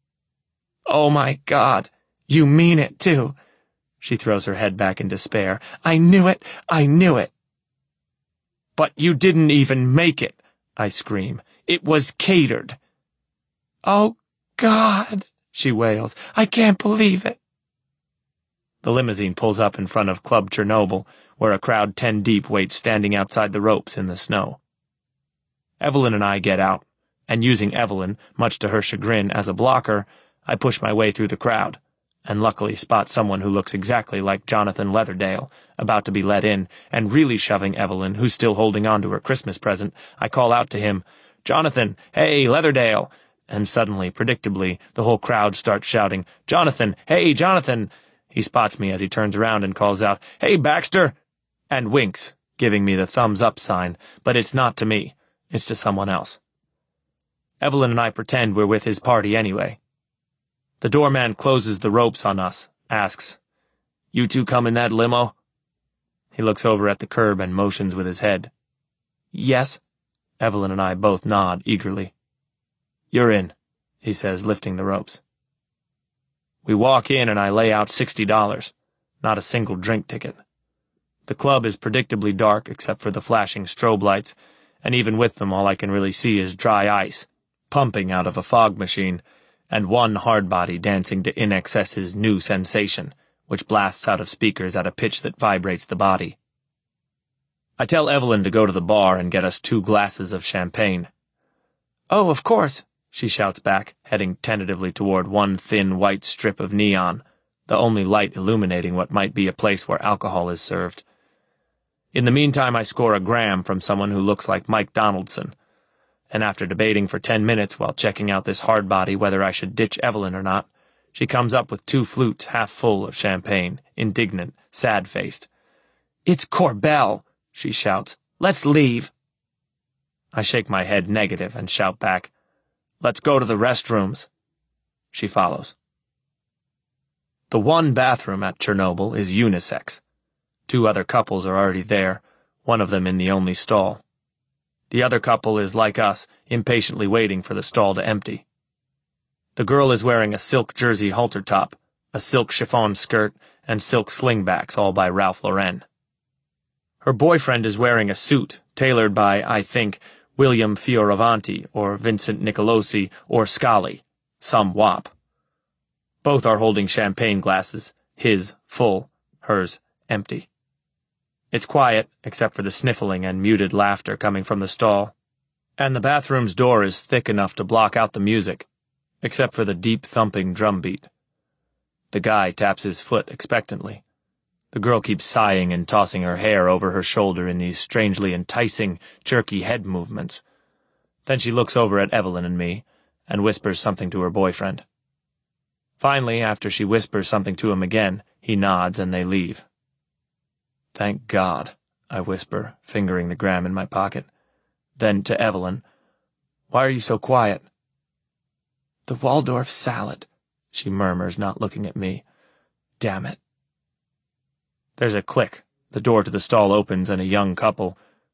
Oh, my God. You mean it, too. She throws her head back in despair. I knew it. I knew it. But you didn't even make it, I scream. It was catered. Oh, God, she wails. I can't believe it. The limousine pulls up in front of Club Chernobyl, where a crowd ten deep waits standing outside the ropes in the snow. Evelyn and I get out, and using Evelyn, much to her chagrin, as a blocker, I push my way through the crowd, and luckily spot someone who looks exactly like Jonathan Leatherdale, about to be let in, and really shoving Evelyn, who's still holding on to her Christmas present. I call out to him, Jonathan, hey, Leatherdale! And suddenly, predictably, the whole crowd starts shouting, Jonathan, hey, Jonathan! He spots me as he turns around and calls out, hey, Baxter! And winks, giving me the thumbs-up sign, but it's not to me. It's to someone else. Evelyn and I pretend we're with his party anyway. The doorman closes the ropes on us, asks, You two come in that limo? He looks over at the curb and motions with his head. Yes. Evelyn and I both nod eagerly. You're in, he says, lifting the ropes. We walk in and I lay out sixty dollars, not a single drink ticket. The club is predictably dark except for the flashing strobe lights, and even with them all I can really see is dry ice, pumping out of a fog machine, and one hardbody dancing to In Excess's New Sensation, which blasts out of speakers at a pitch that vibrates the body. I tell Evelyn to go to the bar and get us two glasses of champagne. Oh, of course, she shouts back, heading tentatively toward one thin white strip of neon, the only light illuminating what might be a place where alcohol is served. In the meantime, I score a gram from someone who looks like Mike Donaldson, and after debating for ten minutes while checking out this hardbody whether I should ditch Evelyn or not, she comes up with two flutes half full of champagne, indignant, sad-faced. It's Corbel, she shouts. Let's leave. I shake my head negative and shout back, Let's go to the restrooms. She follows. The one bathroom at Chernobyl is unisex. Two other couples are already there, one of them in the only stall. The other couple is, like us, impatiently waiting for the stall to empty. The girl is wearing a silk jersey halter top, a silk chiffon skirt, and silk slingbacks, all by Ralph Lauren. Her boyfriend is wearing a suit, tailored by, I think, William Fioravanti, or Vincent Nicolosi, or Scali, some wop. Both are holding champagne glasses, his full, hers empty. It's quiet, except for the sniffling and muted laughter coming from the stall, and the bathroom's door is thick enough to block out the music, except for the deep thumping drum beat. The guy taps his foot expectantly. The girl keeps sighing and tossing her hair over her shoulder in these strangely enticing, jerky head movements. Then she looks over at Evelyn and me, and whispers something to her boyfriend. Finally, after she whispers something to him again, he nods and they leave. Thank God, I whisper, fingering the gram in my pocket. Then to Evelyn, Why are you so quiet? The Waldorf salad, she murmurs, not looking at me. Damn it. There's a click. The door to the stall opens and a young couple,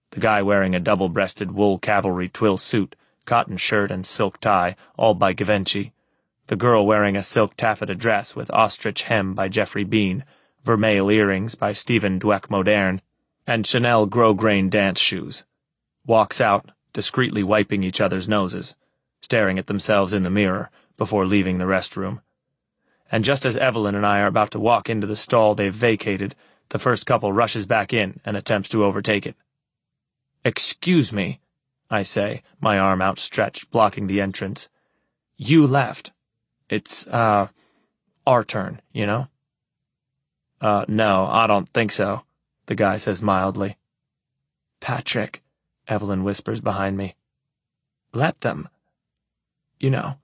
The guy wearing a double-breasted wool cavalry twill suit, cotton shirt and silk tie, all by Givenchy. The girl wearing a silk taffeta dress with ostrich hem by Geoffrey Beene, vermeil earrings by Stephen Dweck Moderne, and Chanel Grosgrain dance shoes. Walks out, discreetly wiping each other's noses, staring at themselves in the mirror before leaving the restroom. And just as Evelyn and I are about to walk into the stall they've vacated, the first couple rushes back in and attempts to overtake it. "Excuse me," I say, my arm outstretched, blocking the entrance. "You left. It's, uh, our turn, you know?" Uh, no, I don't think so," the guy says mildly. "Patrick," Evelyn whispers behind me. "Let them. You know."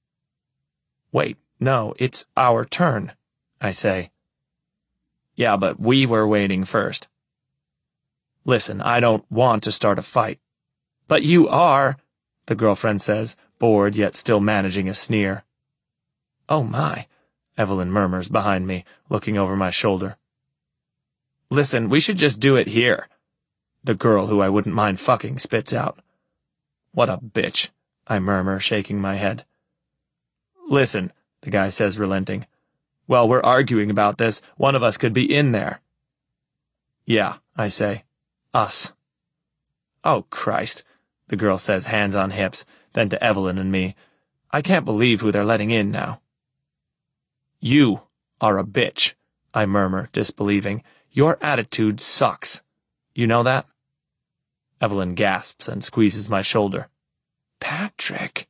"Wait, no, it's our turn," I say. "Yeah, but we were waiting first." "Listen, I don't want to start a fight." "But you are," the girlfriend says, bored yet still managing a sneer. "Oh my," Evelyn murmurs behind me, looking over my shoulder. "Listen, we should just do it here," the girl who I wouldn't mind fucking spits out. "What a bitch," I murmur, shaking my head. "Listen," the guy says, relenting. "While we're arguing about this, one of us could be in there." "Yeah," I say. "Us." "Oh, Christ," the girl says, hands on hips, then to Evelyn and me. "I can't believe who they're letting in now." "You are a bitch," I murmur, disbelieving. "Your attitude sucks. You know that?" Evelyn gasps and squeezes my shoulder. "Patrick."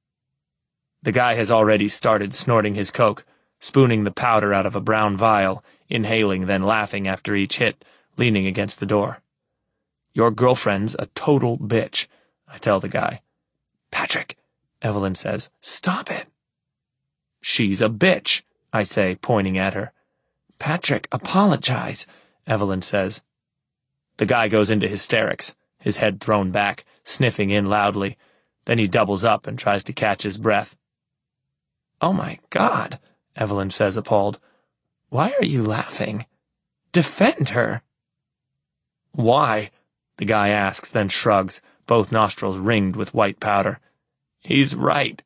The guy has already started snorting his coke, spooning the powder out of a brown vial, inhaling, then laughing after each hit, leaning against the door. "Your girlfriend's a total bitch," I tell the guy. "Patrick," Evelyn says, "stop it." "She's a bitch," I say, pointing at her. "Patrick, apologize," Evelyn says. The guy goes into hysterics, his head thrown back, sniffing in loudly. Then he doubles up and tries to catch his breath. "Oh my God," Evelyn says, appalled. "Why are you laughing? Defend her." "Why?" the guy asks, then shrugs, both nostrils ringed with white powder. "He's right."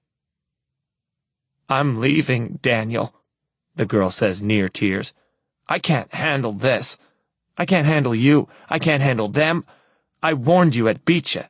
"I'm leaving, Daniel," the girl says, near tears. "I can't handle this. I can't handle you. I can't handle them. I warned you at Beecha."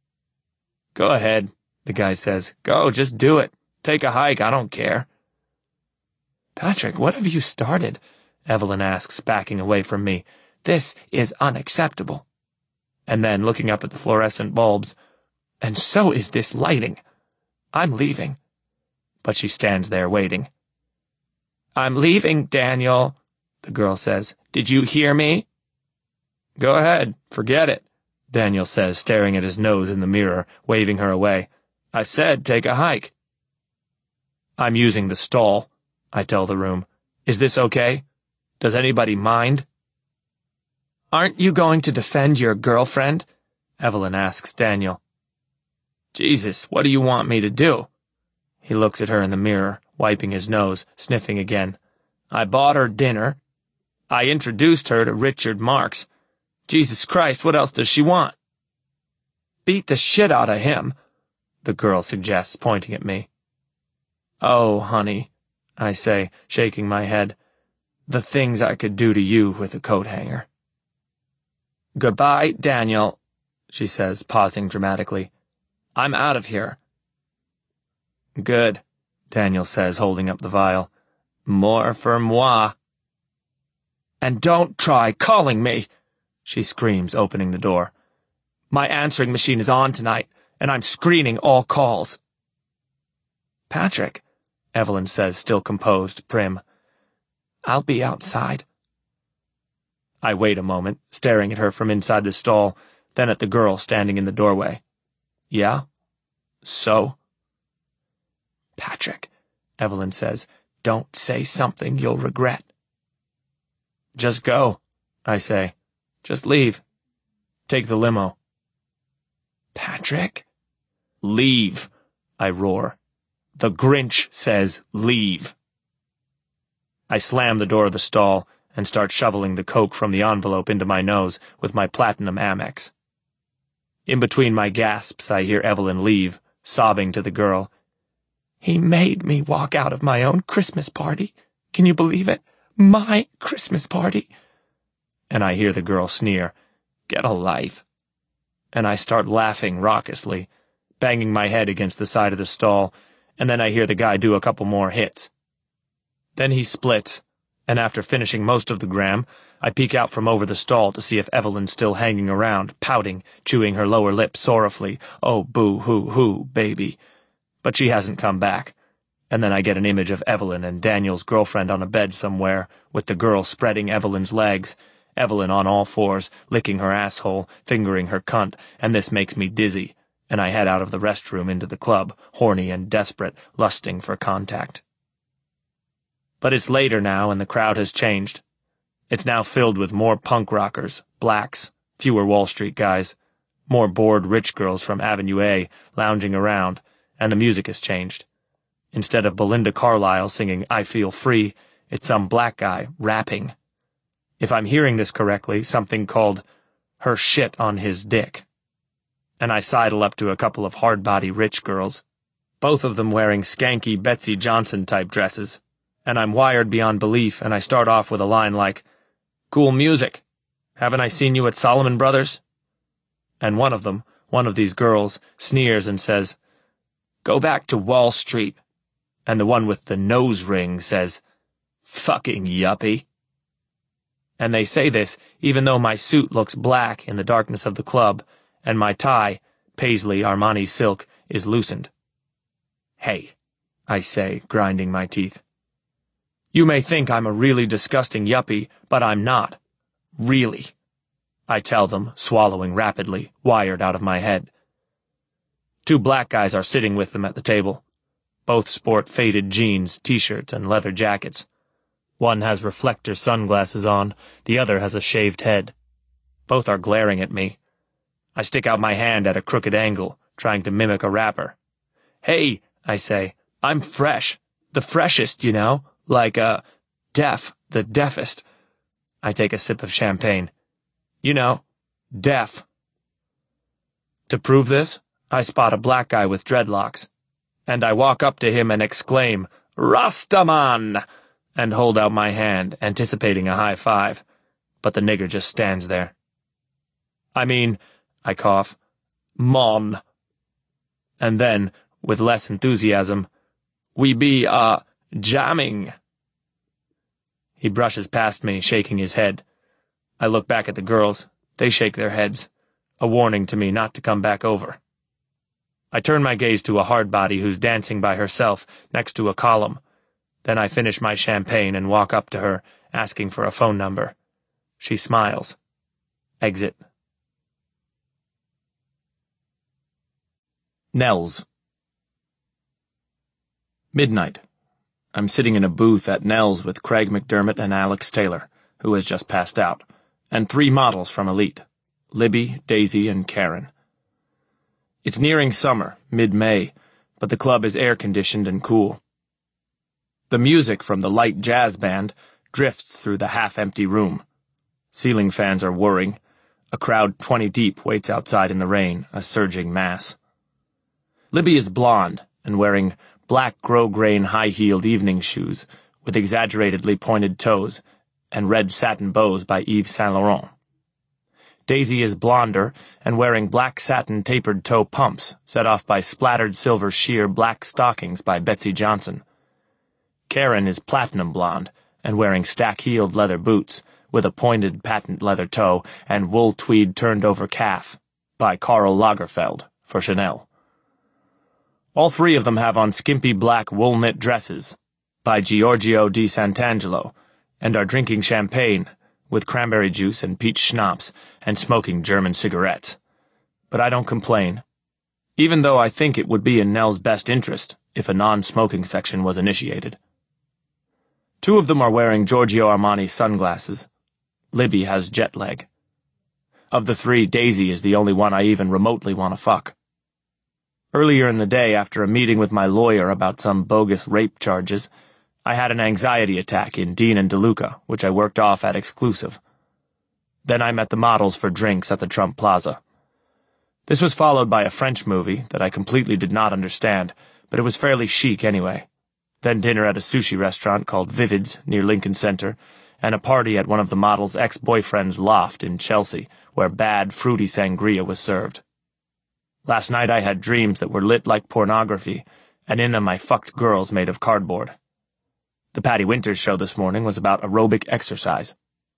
"Go ahead," the guy says. "Go, just do it. Take a hike, I don't care." "Patrick, what have you started?" Evelyn asks, backing away from me. "This is unacceptable." And then, looking up at the fluorescent bulbs, "And so is this lighting. I'm leaving." But she stands there waiting. "I'm leaving, Daniel," the girl says. "Did you hear me?" "Go ahead, forget it," Daniel says, staring at his nose in the mirror, waving her away. "I said take a hike." "I'm using the stall," I tell the room. "Is this okay? Does anybody mind?" "Aren't you going to defend your girlfriend?" Evelyn asks Daniel. "Jesus, what do you want me to do?" He looks at her in the mirror, wiping his nose, sniffing again. "I bought her dinner. I introduced her to Richard Marx. Jesus Christ, what else does she want?" "Beat the shit out of him," the girl suggests, pointing at me. "Oh, honey," I say, shaking my head. "The things I could do to you with a coat hanger." "Goodbye, Daniel," she says, pausing dramatically. "I'm out of here." "Good," Daniel says, holding up the vial. "More for moi." "And don't try calling me," she screams, opening the door. "My answering machine is on tonight, and I'm screening all calls." "Patrick," Evelyn says, still composed, prim. "I'll be outside." I wait a moment, staring at her from inside the stall, then at the girl standing in the doorway. "Yeah? So?" "Patrick," Evelyn says, "don't say something you'll regret." "Just go," I say. "Just leave. Take the limo." "Patrick?" "Leave," I roar. "The Grinch says leave." I slam the door of the stall and start shoveling the coke from the envelope into my nose with my platinum Amex. In between my gasps, I hear Evelyn leave, sobbing to the girl. "He made me walk out of my own Christmas party. Can you believe it? My Christmas party." And I hear the girl sneer, "Get a life." And I start laughing raucously, banging my head against the side of the stall, and then I hear the guy do a couple more hits. Then he splits, and after finishing most of the gram, I peek out from over the stall to see if Evelyn's still hanging around, pouting, chewing her lower lip sorrowfully. Oh, boo-hoo-hoo, baby. But she hasn't come back. And then I get an image of Evelyn and Daniel's girlfriend on a bed somewhere, with the girl spreading Evelyn's legs, Evelyn on all fours, licking her asshole, fingering her cunt, and this makes me dizzy, and I head out of the restroom into the club, horny and desperate, lusting for contact. But it's later now, and the crowd has changed. It's now filled with more punk rockers, blacks, fewer Wall Street guys, more bored rich girls from Avenue A lounging around, and the music has changed. Instead of Belinda Carlisle singing I Feel Free, it's some black guy rapping. If I'm hearing this correctly, something called Her Shit on His Dick. And I sidle up to a couple of hard-body rich girls, both of them wearing skanky Betsy Johnson-type dresses, and I'm wired beyond belief, and I start off with a line like, "Cool music. Haven't I seen you at Solomon Brothers?" And one of them, one of these girls, sneers and says, "Go back to Wall Street." And the one with the nose ring says, "Fucking yuppie." And they say this even though my suit looks black in the darkness of the club, and my tie, Paisley Armani silk, is loosened. "Hey," I say, grinding my teeth. "You may think I'm a really disgusting yuppie, but I'm not. Really," I tell them, swallowing rapidly, wired out of my head. Two black guys are sitting with them at the table. Both sport faded jeans, t-shirts, and leather jackets. One has reflector sunglasses on, the other has a shaved head. Both are glaring at me. I stick out my hand at a crooked angle, trying to mimic a rapper. "Hey," I say, "I'm fresh. The freshest, you know. Like, uh, deaf, the deafest." I take a sip of champagne. "You know, deaf." To prove this, I spot a black guy with dreadlocks, and I walk up to him and exclaim, "Rastaman!" and hold out my hand, anticipating a high five, but the nigger just stands there. "I mean," I cough, "mon." And then, with less enthusiasm, "We be, uh, jamming." He brushes past me, shaking his head. I look back at the girls. They shake their heads, a warning to me not to come back over. I turn my gaze to a hardbody who's dancing by herself next to a column. Then I finish my champagne and walk up to her, asking for a phone number. She smiles. Exit. Nell's. Midnight. I'm sitting in a booth at Nell's with Craig McDermott and Alex Taylor, who has just passed out, and three models from Elite, Libby, Daisy, and Karen. It's nearing summer, mid-May, but the club is air-conditioned and cool. The music from the light jazz band drifts through the half-empty room. Ceiling fans are whirring. A crowd twenty deep waits outside in the rain, a surging mass. Libby is blonde and wearing black grosgrain high-heeled evening shoes with exaggeratedly pointed toes and red satin bows by Yves Saint Laurent. Daisy is blonder and wearing black satin tapered toe pumps set off by splattered silver sheer black stockings by Betsy Johnson. Karen is platinum blonde and wearing stack-heeled leather boots with a pointed patent leather toe and wool tweed turned over calf by Karl Lagerfeld for Chanel. All three of them have on skimpy black wool-knit dresses by Giorgio di Sant'Angelo and are drinking champagne with cranberry juice and peach schnapps and smoking German cigarettes. But I don't complain, even though I think it would be in Nell's best interest if a non-smoking section was initiated. Two of them are wearing Giorgio Armani sunglasses. Libby has jet lag. Of the three, Daisy is the only one I even remotely want to fuck. Earlier in the day, after a meeting with my lawyer about some bogus rape charges, I had an anxiety attack in Dean and DeLuca, which I worked off at Exclusive. Then I met the models for drinks at the Trump Plaza. This was followed by a French movie that I completely did not understand, but it was fairly chic anyway. Then dinner at a sushi restaurant called Vivid's near Lincoln Center, and a party at one of the model's ex-boyfriend's loft in Chelsea, where bad, fruity sangria was served. Last night I had dreams that were lit like pornography, and in them I fucked girls made of cardboard. The Patty Winters show this morning was about aerobic exercise.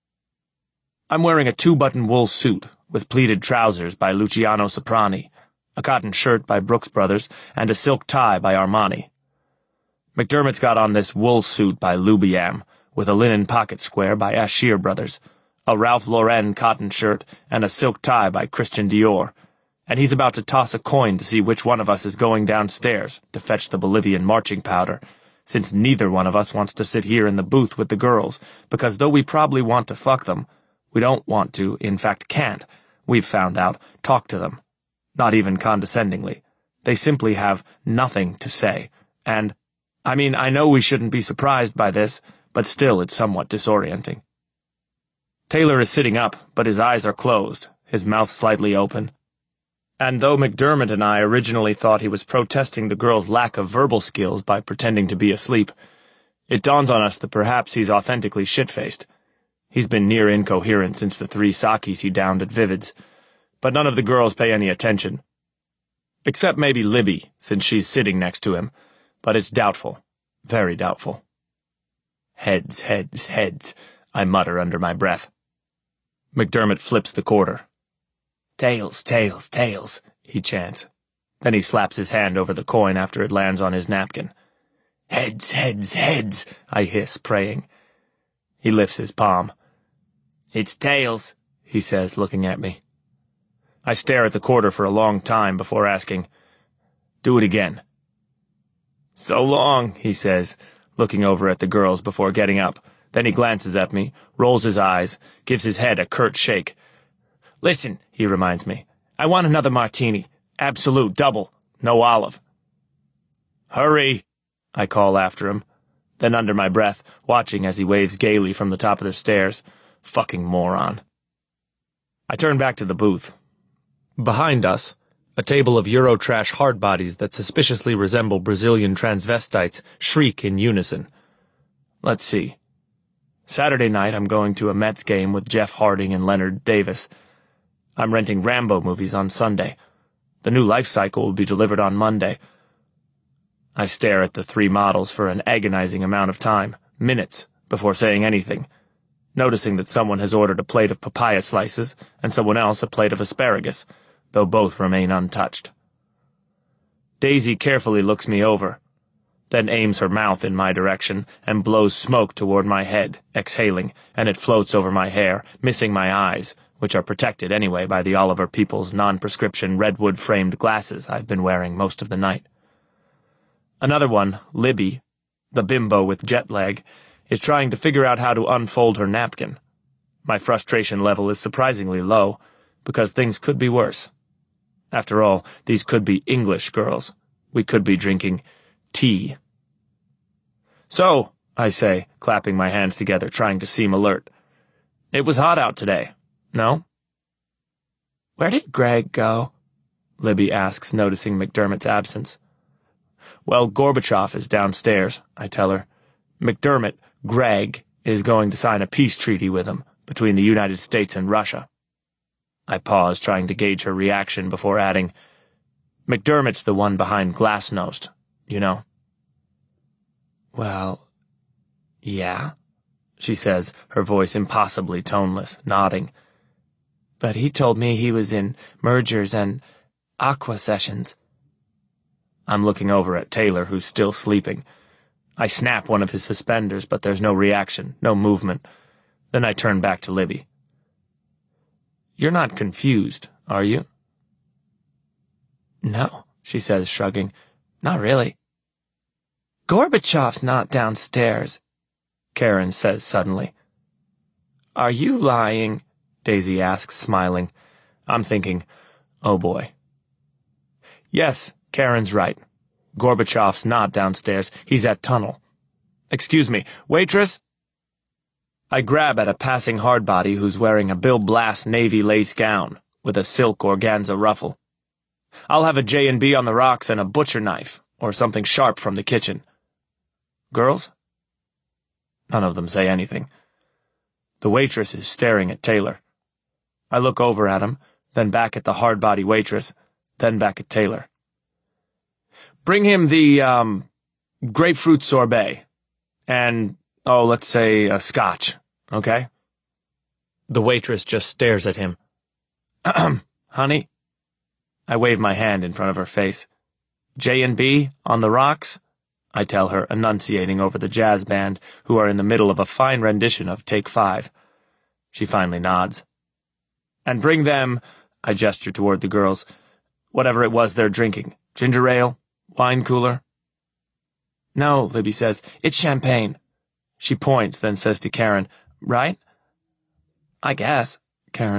I'm wearing a two-button wool suit with pleated trousers by Luciano Soprani, a cotton shirt by Brooks Brothers, and a silk tie by Armani. McDermott's got on this wool suit by Lubiam, with a linen pocket square by Ashear Brothers, a Ralph Lauren cotton shirt, and a silk tie by Christian Dior, and he's about to toss a coin to see which one of us is going downstairs to fetch the Bolivian marching powder, since neither one of us wants to sit here in the booth with the girls, because though we probably want to fuck them, we don't want to, in fact can't, we've found out, talk to them. Not even condescendingly. They simply have nothing to say, and, I mean, I know we shouldn't be surprised by this, but still it's somewhat disorienting. Taylor is sitting up, but his eyes are closed, his mouth slightly open. And though McDermott and I originally thought he was protesting the girl's lack of verbal skills by pretending to be asleep, it dawns on us that perhaps he's authentically shit-faced. He's been near incoherent since the three sakis he downed at Vivid's, but none of the girls pay any attention. Except maybe Libby, since she's sitting next to him, but it's doubtful, very doubtful. Heads, heads, heads, I mutter under my breath. McDermott flips the quarter. Tails, tails, tails, he chants. Then he slaps his hand over the coin after it lands on his napkin. Heads, heads, heads, I hiss, praying. He lifts his palm. It's tails, he says, looking at me. I stare at the quarter for a long time before asking, Do it again. So long, he says, looking over at the girls before getting up. Then he glances at me, rolls his eyes, gives his head a curt shake. Listen, he reminds me, I want another martini. Absolute, double, no olive. Hurry, I call after him. Then under my breath, watching as he waves gaily from the top of the stairs. Fucking moron. I turn back to the booth. Behind us, a table of Eurotrash hardbodies that suspiciously resemble Brazilian transvestites shriek in unison. Let's see. Saturday night I'm going to a Mets game with Jeff Harding and Leonard Davis. I'm renting Rambo movies on Sunday. The new Life Cycle will be delivered on Monday. I stare at the three models for an agonizing amount of time, minutes, before saying anything, noticing that someone has ordered a plate of papaya slices and someone else a plate of asparagus, though both remain untouched. Daisy carefully looks me over, then aims her mouth in my direction and blows smoke toward my head, exhaling, and it floats over my hair, missing my eyes, which are protected anyway by the Oliver Peoples non-prescription redwood-framed glasses I've been wearing most of the night. Another one, Libby, the bimbo with jet lag, is trying to figure out how to unfold her napkin. My frustration level is surprisingly low, because things could be worse. After all, these could be English girls. We could be drinking tea. So, I say, clapping my hands together, trying to seem alert. It was hot out today, no? Where did Greg go? Libby asks, noticing McDermott's absence. Well, Gorbachev is downstairs, I tell her. McDermott, Greg, is going to sign a peace treaty with him, between the United States and Russia. I pause, trying to gauge her reaction before adding, McDermott's the one behind Glasnost, you know. Well, yeah, she says, her voice impossibly toneless, nodding. But he told me he was in mergers and aqua sessions. I'm looking over at Taylor, who's still sleeping. I snap one of his suspenders, but there's no reaction, no movement. Then I turn back to Libby. You're not confused, are you? No, she says, shrugging. Not really. Gorbachev's not downstairs, Karen says suddenly. Are you lying? Daisy asks, smiling. I'm thinking, oh boy. Yes, Karen's right. Gorbachev's not downstairs. He's at tunnel. Excuse me, waitress? I grab at a passing hardbody who's wearing a Bill Blass navy lace gown with a silk organza ruffle. I'll have a J and B on the rocks and a butcher knife, or something sharp from the kitchen. Girls? None of them say anything. The waitress is staring at Taylor. I look over at him, then back at the hard-body waitress, then back at Taylor. Bring him the, um, grapefruit sorbet. And, oh, let's say a scotch, okay? The waitress just stares at him. Ahem, honey? I wave my hand in front of her face. J and B on the rocks? I tell her, enunciating over the jazz band, who are in the middle of a fine rendition of Take Five. She finally nods. And bring them, I gesture toward the girls, whatever it was they're drinking. Ginger ale? Wine cooler? No, Libby says, it's champagne. She points, then says to Karen, right? I guess, Karen